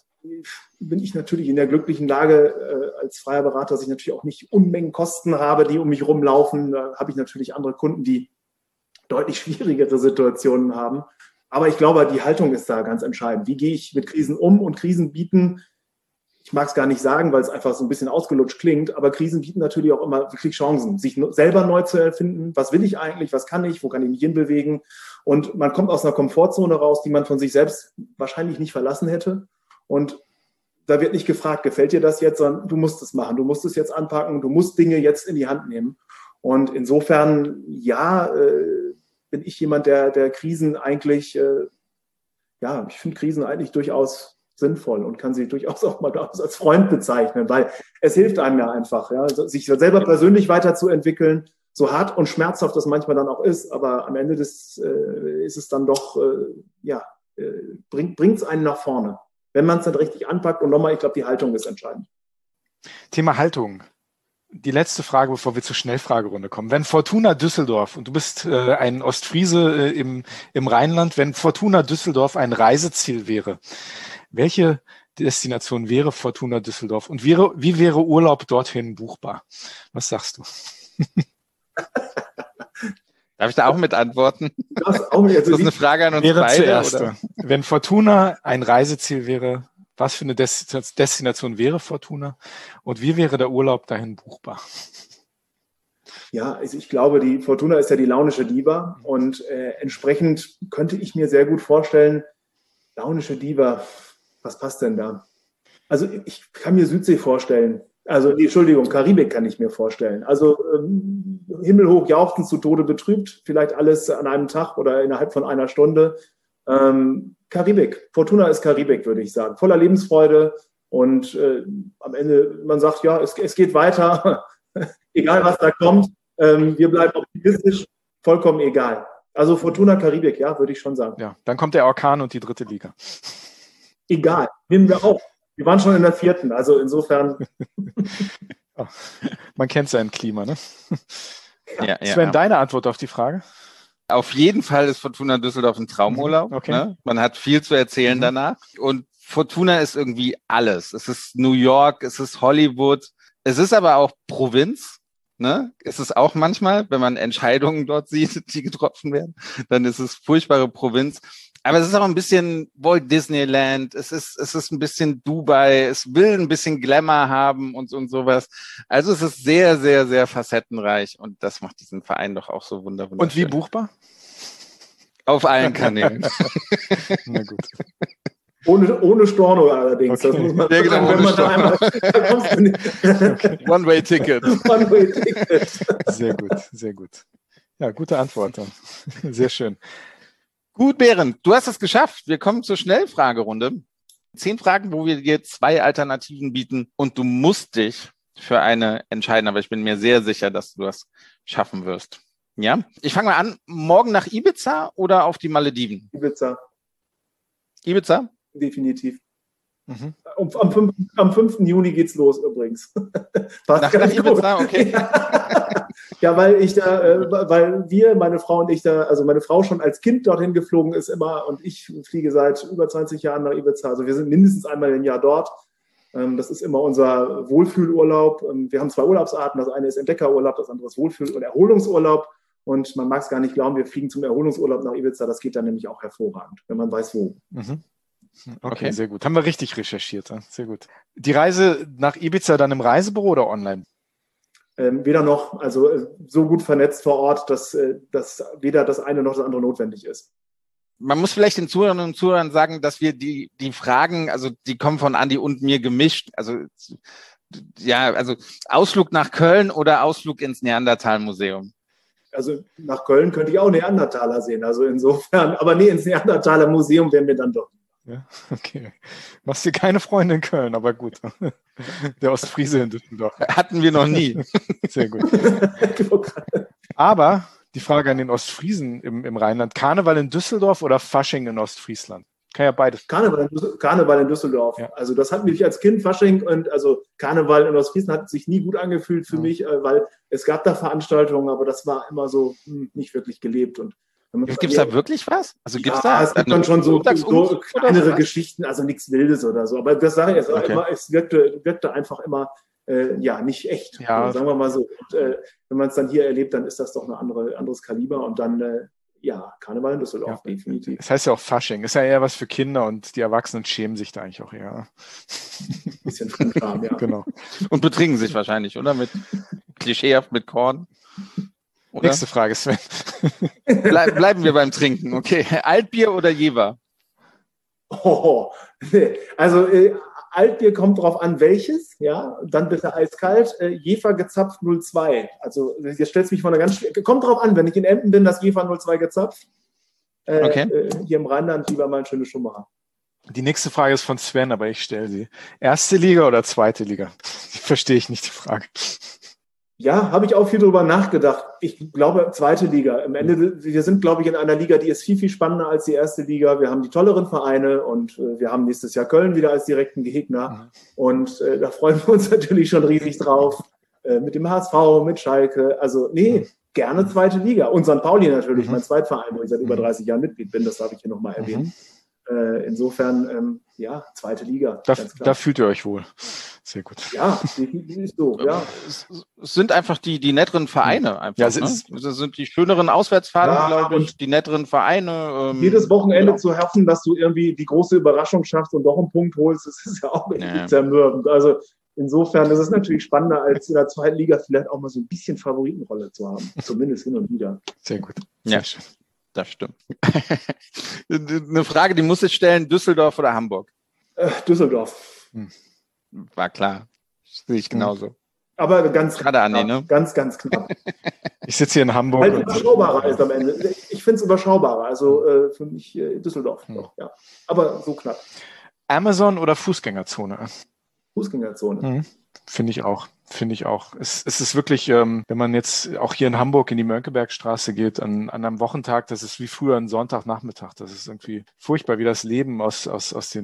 bin ich natürlich in der glücklichen Lage als freier Berater, dass ich natürlich auch nicht Unmengen Kosten habe, die um mich rumlaufen. Da habe ich natürlich andere Kunden, die deutlich schwierigere Situationen haben. Aber ich glaube, die Haltung ist da ganz entscheidend. Wie gehe ich mit Krisen um? Und Krisen bieten, ich mag es gar nicht sagen, weil es einfach so ein bisschen ausgelutscht klingt, aber Krisen bieten natürlich auch immer wirklich Chancen, sich selber neu zu erfinden. Was will ich eigentlich? Was kann ich? Wo kann ich mich hinbewegen? Und man kommt aus einer Komfortzone raus, die man von sich selbst wahrscheinlich nicht verlassen hätte. Und da wird nicht gefragt, gefällt dir das jetzt, sondern du musst es machen. Du musst es jetzt anpacken. Du musst Dinge jetzt in die Hand nehmen. Und insofern, bin ich jemand, der Krisen eigentlich, ich finde Krisen eigentlich durchaus sinnvoll und kann sie durchaus auch mal als Freund bezeichnen, weil es hilft einem ja einfach, sich selber persönlich weiterzuentwickeln, so hart und schmerzhaft das manchmal dann auch ist, aber am Ende ist es dann doch, bringt es einen nach vorne, wenn man es dann richtig anpackt. Und nochmal, ich glaube, die Haltung ist entscheidend. Thema Haltung. Die letzte Frage, bevor wir zur Schnellfragerunde kommen. Wenn Fortuna Düsseldorf, und du bist ein Ostfriese im Rheinland, wenn Fortuna Düsseldorf ein Reiseziel wäre, welche Destination wäre Fortuna Düsseldorf und wie wäre Urlaub dorthin buchbar? Was sagst du? Darf ich da auch mit antworten? Das ist eine Frage an uns beide? Zuerst, oder? Wenn Fortuna ein Reiseziel wäre, was für eine Destination wäre Fortuna und wie wäre der Urlaub dahin buchbar? Ja, also ich glaube, die Fortuna ist ja die launische Diva und entsprechend könnte ich mir sehr gut vorstellen, launische Diva, was passt denn da? Also ich kann mir Südsee vorstellen. Also, Karibik kann ich mir vorstellen. Also himmelhoch jauchzend, zu Tode betrübt, vielleicht alles an einem Tag oder innerhalb von einer Stunde. Karibik, Fortuna ist Karibik, würde ich sagen. Voller Lebensfreude und am Ende, man sagt, ja, es geht weiter, egal was da kommt. Wir bleiben optimistisch, vollkommen egal. Also Fortuna Karibik, ja, würde ich schon sagen. Ja, dann kommt der Orkan und die 3. Liga. Egal, nehmen wir auf. Wir waren schon in der 4., also insofern. Oh, man kennt sein Klima, ne? Ja, Sven, deine Antwort auf die Frage? Auf jeden Fall ist Fortuna Düsseldorf ein Traumurlaub. Okay. Ne? Man hat viel zu erzählen danach. Und Fortuna ist irgendwie alles. Es ist New York, es ist Hollywood, es ist aber auch Provinz. Ne? Es ist auch manchmal, wenn man Entscheidungen dort sieht, die getroffen werden, dann ist es furchtbare Provinz. Aber es ist auch ein bisschen Walt Disneyland, es ist ein bisschen Dubai, es will ein bisschen Glamour haben und sowas. Also es ist sehr, sehr, sehr facettenreich und das macht diesen Verein doch auch so wunderschön. Und wie buchbar? Auf allen Kanälen. Na gut. Ohne Storno allerdings. Okay. Das muss man Ja, genau, sagen, wenn ohne man da Storno. einmal, da kommst du nicht. One-Way-Ticket. One-Way-Ticket. Sehr gut, sehr gut. Ja, gute Antwort. Sehr schön. Gut, Berend, du hast es geschafft. Wir kommen zur Schnellfragerunde. 10 Fragen, wo wir dir 2 Alternativen bieten und du musst dich für eine entscheiden, aber ich bin mir sehr sicher, dass du das schaffen wirst. Ja, ich fange mal an. Morgen nach Ibiza oder auf die Malediven? Ibiza, Ibiza? definitiv. Mhm. Am 5. Juni geht's los übrigens. Nach Ibiza, okay. Ja, weil meine Frau und ich da, also meine Frau schon als Kind dorthin geflogen ist immer und ich fliege seit über 20 Jahren nach Ibiza. Also wir sind mindestens einmal im Jahr dort. Das ist immer unser Wohlfühlurlaub. Wir haben 2 Urlaubsarten. Das eine ist Entdeckerurlaub, das andere ist Wohlfühl- und Erholungsurlaub. Und man mag es gar nicht glauben, wir fliegen zum Erholungsurlaub nach Ibiza. Das geht dann nämlich auch hervorragend, wenn man weiß, wo. Mhm. Okay, sehr gut. Haben wir richtig recherchiert. Sehr gut. Die Reise nach Ibiza dann im Reisebüro oder online? Weder noch, also so gut vernetzt vor Ort, dass weder das eine noch das andere notwendig ist. Man muss vielleicht den Zuhörerinnen und Zuhörern sagen, dass wir die Fragen, also die kommen von Andi und mir gemischt. Also ja, also Ausflug nach Köln oder Ausflug ins Neandertal-Museum? Also nach Köln könnte ich auch Neandertaler sehen. Also insofern, aber nee, ins Neandertaler Museum wären wir dann doch. Ja, okay. Machst dir keine Freunde in Köln, aber gut. Der Ostfriese in Düsseldorf. Hatten wir noch nie. Sehr gut. Aber die Frage an den Ostfriesen im Rheinland: Karneval in Düsseldorf oder Fasching in Ostfriesland? Kann ja beides. Karneval in Düsseldorf. Ja. Also das hat mich als Kind Fasching und also Karneval in Ostfriesland hat sich nie gut angefühlt für mich, weil es gab da Veranstaltungen, aber das war immer so nicht wirklich gelebt. Und gibt es da wirklich was? Also gibt's ja, da? Es gibt dann schon so kleinere Geschichten, also nichts Wildes oder so. Aber das sage ich jetzt auch immer, es wirkte einfach immer nicht echt. Ja. Sagen wir mal so. Und, wenn man es dann hier erlebt, dann ist das doch ein anderes Kaliber. Und dann, Karneval in Düsseldorf, definitiv. Das heißt ja auch Fasching. Ist ja eher was für Kinder und die Erwachsenen schämen sich da eigentlich auch eher. Ein bisschen Fremdscham, ja. Genau. Und betrinken sich wahrscheinlich, oder? Klischeehaft mit Korn. Oder? Nächste Frage, Sven. Bleiben wir beim Trinken, okay. Altbier oder Jever? Also Altbier kommt drauf an, welches, ja, dann bitte eiskalt. Jever gezapft 02. Also jetzt stellst du mich vor eine kommt drauf an, wenn ich in Emden bin, das Jever 02 gezapft. Okay. Hier im Rheinland lieber mal ein schönes Schumacher. Die nächste Frage ist von Sven, aber ich stelle sie. Erste Liga oder zweite Liga? Die verstehe ich nicht, die Frage. Ja, habe ich auch viel drüber nachgedacht. Ich glaube, zweite Liga. Am Ende, wir sind, glaube ich, in einer Liga, die ist viel, viel spannender als die erste Liga. Wir haben die tolleren Vereine und wir haben nächstes Jahr Köln wieder als direkten Gegner. Und da freuen wir uns natürlich schon riesig drauf. Mit dem HSV, mit Schalke. Also, gerne zweite Liga. Und St. Pauli natürlich, mein Zweitverein, wo ich seit über 30 Jahren Mitglied bin. Das darf ich hier nochmal erwähnen. Insofern, zweite Liga. Da fühlt ihr euch wohl. Sehr gut. Ja, ist so, ja. Es sind einfach die netteren Vereine einfach. Ja, das sind die schöneren Auswärtsfahrten, glaube ich, die netteren Vereine. Jedes Wochenende zu hoffen, dass du irgendwie die große Überraschung schaffst und doch einen Punkt holst, das ist ja auch irgendwie zermürbend. Also insofern ist es natürlich spannender, als in der zweiten Liga vielleicht auch mal so ein bisschen Favoritenrolle zu haben. Zumindest hin und wieder. Sehr gut. Sehr schön. Das stimmt. Eine Frage, die muss ich stellen: Düsseldorf oder Hamburg? Düsseldorf. War klar. Sehe ich genauso. Aber ganz gerade Andi, ne? Ganz knapp. Ich sitze hier in Hamburg. Weil überschaubarer ist am Ende. Ich finde es überschaubarer. Also für mich Düsseldorf doch, ja. Aber so knapp. Amazon oder Fußgängerzone? Fußgängerzone. Finde ich auch. Es ist wirklich, wenn man jetzt auch hier in Hamburg in die Mönckebergstraße geht, an einem Wochentag, das ist wie früher ein Sonntagnachmittag. Das ist irgendwie furchtbar, wie das Leben aus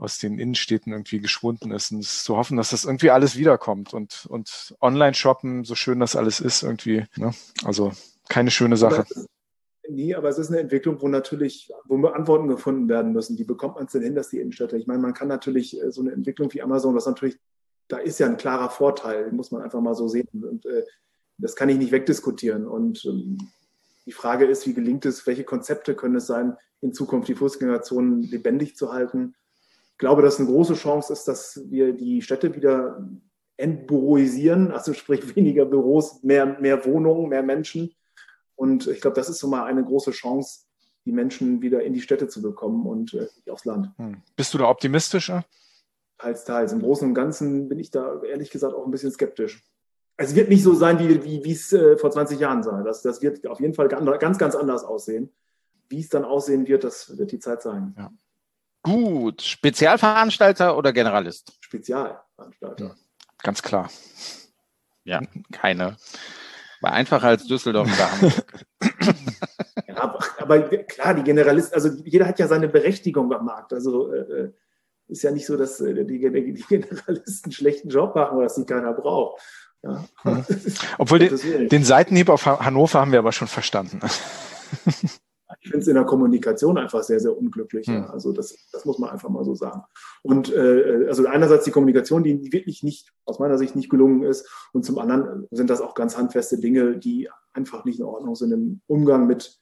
aus den Innenstädten irgendwie geschwunden ist. Und es ist zu hoffen, dass das irgendwie alles wiederkommt. Und Online-Shoppen, so schön das alles ist, irgendwie, ne? Also keine schöne Sache. Aber es ist eine Entwicklung, wo Antworten gefunden werden müssen. Wie bekommt man es denn hin, dass die Innenstädte? Ich meine, man kann natürlich so eine Entwicklung wie Amazon, da ist ja ein klarer Vorteil, muss man einfach mal so sehen. Und das kann ich nicht wegdiskutieren. Und die Frage ist, wie gelingt es, welche Konzepte können es sein, in Zukunft die Fußgängerzonen lebendig zu halten? Ich glaube, dass eine große Chance ist, dass wir die Städte wieder entbüroisieren, also sprich weniger Büros, mehr Wohnungen, mehr Menschen. Und ich glaube, das ist so mal eine große Chance, die Menschen wieder in die Städte zu bekommen und nicht aufs Land. Bist du da optimistischer? Teils. Im Großen und Ganzen bin ich da ehrlich gesagt auch ein bisschen skeptisch. Es wird nicht so sein, wie es vor 20 Jahren sah. Das wird auf jeden Fall ganz, ganz anders aussehen. Wie es dann aussehen wird, das wird die Zeit zeigen. Ja. Gut. Spezialveranstalter oder Generalist? Spezialveranstalter. Ja, ganz klar. Ja, keine. War einfacher als Düsseldorf oder Hamburg. Ja, aber klar, die Generalisten, also jeder hat ja seine Berechtigung am Markt. Also ist ja nicht so, dass die Generalisten einen schlechten Job machen oder dass sie keiner braucht. Ja. Obwohl den Seitenhieb auf Hannover haben wir aber schon verstanden. Ich finde es in der Kommunikation einfach sehr, sehr unglücklich. Ja. Also das muss man einfach mal so sagen. Und also einerseits die Kommunikation, die wirklich aus meiner Sicht nicht gelungen ist. Und zum anderen sind das auch ganz handfeste Dinge, die einfach nicht in Ordnung sind im Umgang mit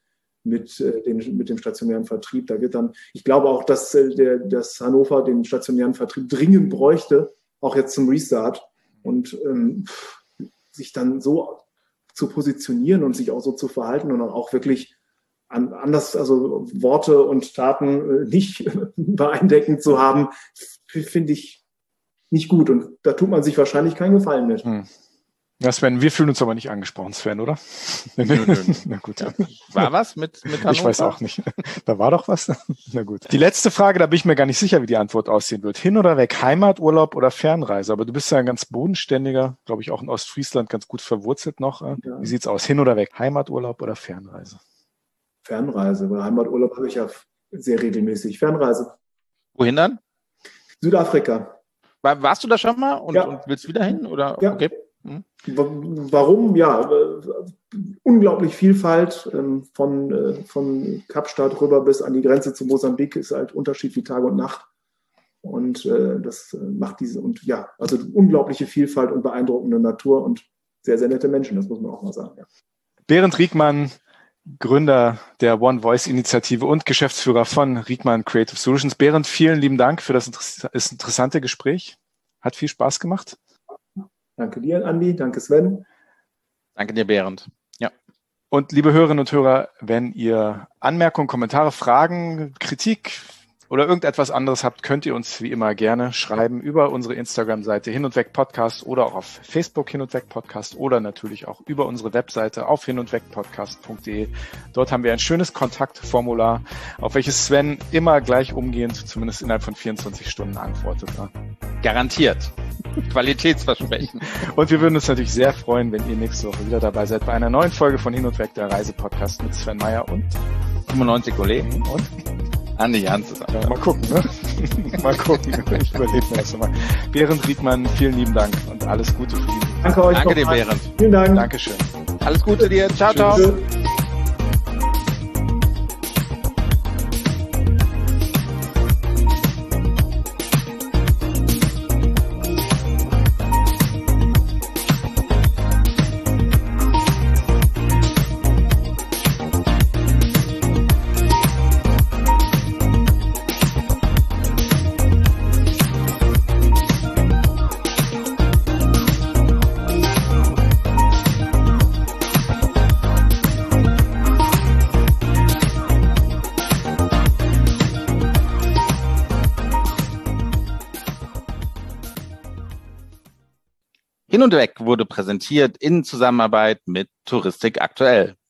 dem stationären Vertrieb. Ich glaube auch, dass Hannover den stationären Vertrieb dringend bräuchte, auch jetzt zum Restart. Und sich dann so zu positionieren und sich auch so zu verhalten und dann auch wirklich anders, also Worte und Taten nicht übereindeckend zu haben, finde ich nicht gut. Und da tut man sich wahrscheinlich keinen Gefallen mit. Ja, Sven, wir fühlen uns aber nicht angesprochen, Sven, oder? Nö. Na gut. Ja. War was mit Hannover? Ich weiß auch nicht. Da war doch was. Na gut. Die letzte Frage, da bin ich mir gar nicht sicher, wie die Antwort aussehen wird. Hin oder weg, Heimaturlaub oder Fernreise? Aber du bist ja ein ganz bodenständiger, glaube ich, auch in Ostfriesland ganz gut verwurzelt noch. Ja. Wie sieht's aus? Hin oder weg, Heimaturlaub oder Fernreise? Fernreise, weil Heimaturlaub habe ich ja sehr regelmäßig. Fernreise. Wohin dann? Südafrika. Warst du da schon mal und willst wieder hin? Oder? Ja. Okay. Warum? Ja, unglaublich Vielfalt von Kapstadt rüber bis an die Grenze zu Mosambik ist halt Unterschied wie Tag und Nacht. Und das macht also unglaubliche Vielfalt und beeindruckende Natur und sehr, sehr nette Menschen, das muss man auch mal sagen. Ja. Berend Riekmann, Gründer der One Voice Initiative und Geschäftsführer von Riekmann Creative Solutions. Berend, vielen lieben Dank für das interessante Gespräch. Hat viel Spaß gemacht. Danke dir, Andi. Danke, Sven. Danke dir, Berend. Ja. Und liebe Hörerinnen und Hörer, wenn ihr Anmerkungen, Kommentare, Fragen, Kritik oder irgendetwas anderes habt, könnt ihr uns wie immer gerne schreiben über unsere Instagram-Seite Hin und Weg Podcast oder auch auf Facebook Hin und Weg Podcast oder natürlich auch über unsere Webseite auf hinundwegpodcast.de. Dort haben wir ein schönes Kontaktformular, auf welches Sven immer gleich umgehend, zumindest innerhalb von 24 Stunden antwortet. Garantiert. Qualitätsversprechen. Und wir würden uns natürlich sehr freuen, wenn ihr nächste Woche wieder dabei seid bei einer neuen Folge von Hin und Weg, der Reisepodcast mit Sven Meyer und 95 Kollegen und Andi Jans. Ja, mal gucken, ne? Mal gucken. Ich überlebe mir das nochmal. Berend Riekmann, vielen lieben Dank und alles Gute für ihn. Danke euch. Danke dir, Berend. Vielen Dank. Dankeschön. Alles Gute dir. Ciao, ciao. Tschüss. Hin und Weg wurde präsentiert in Zusammenarbeit mit Touristik aktuell.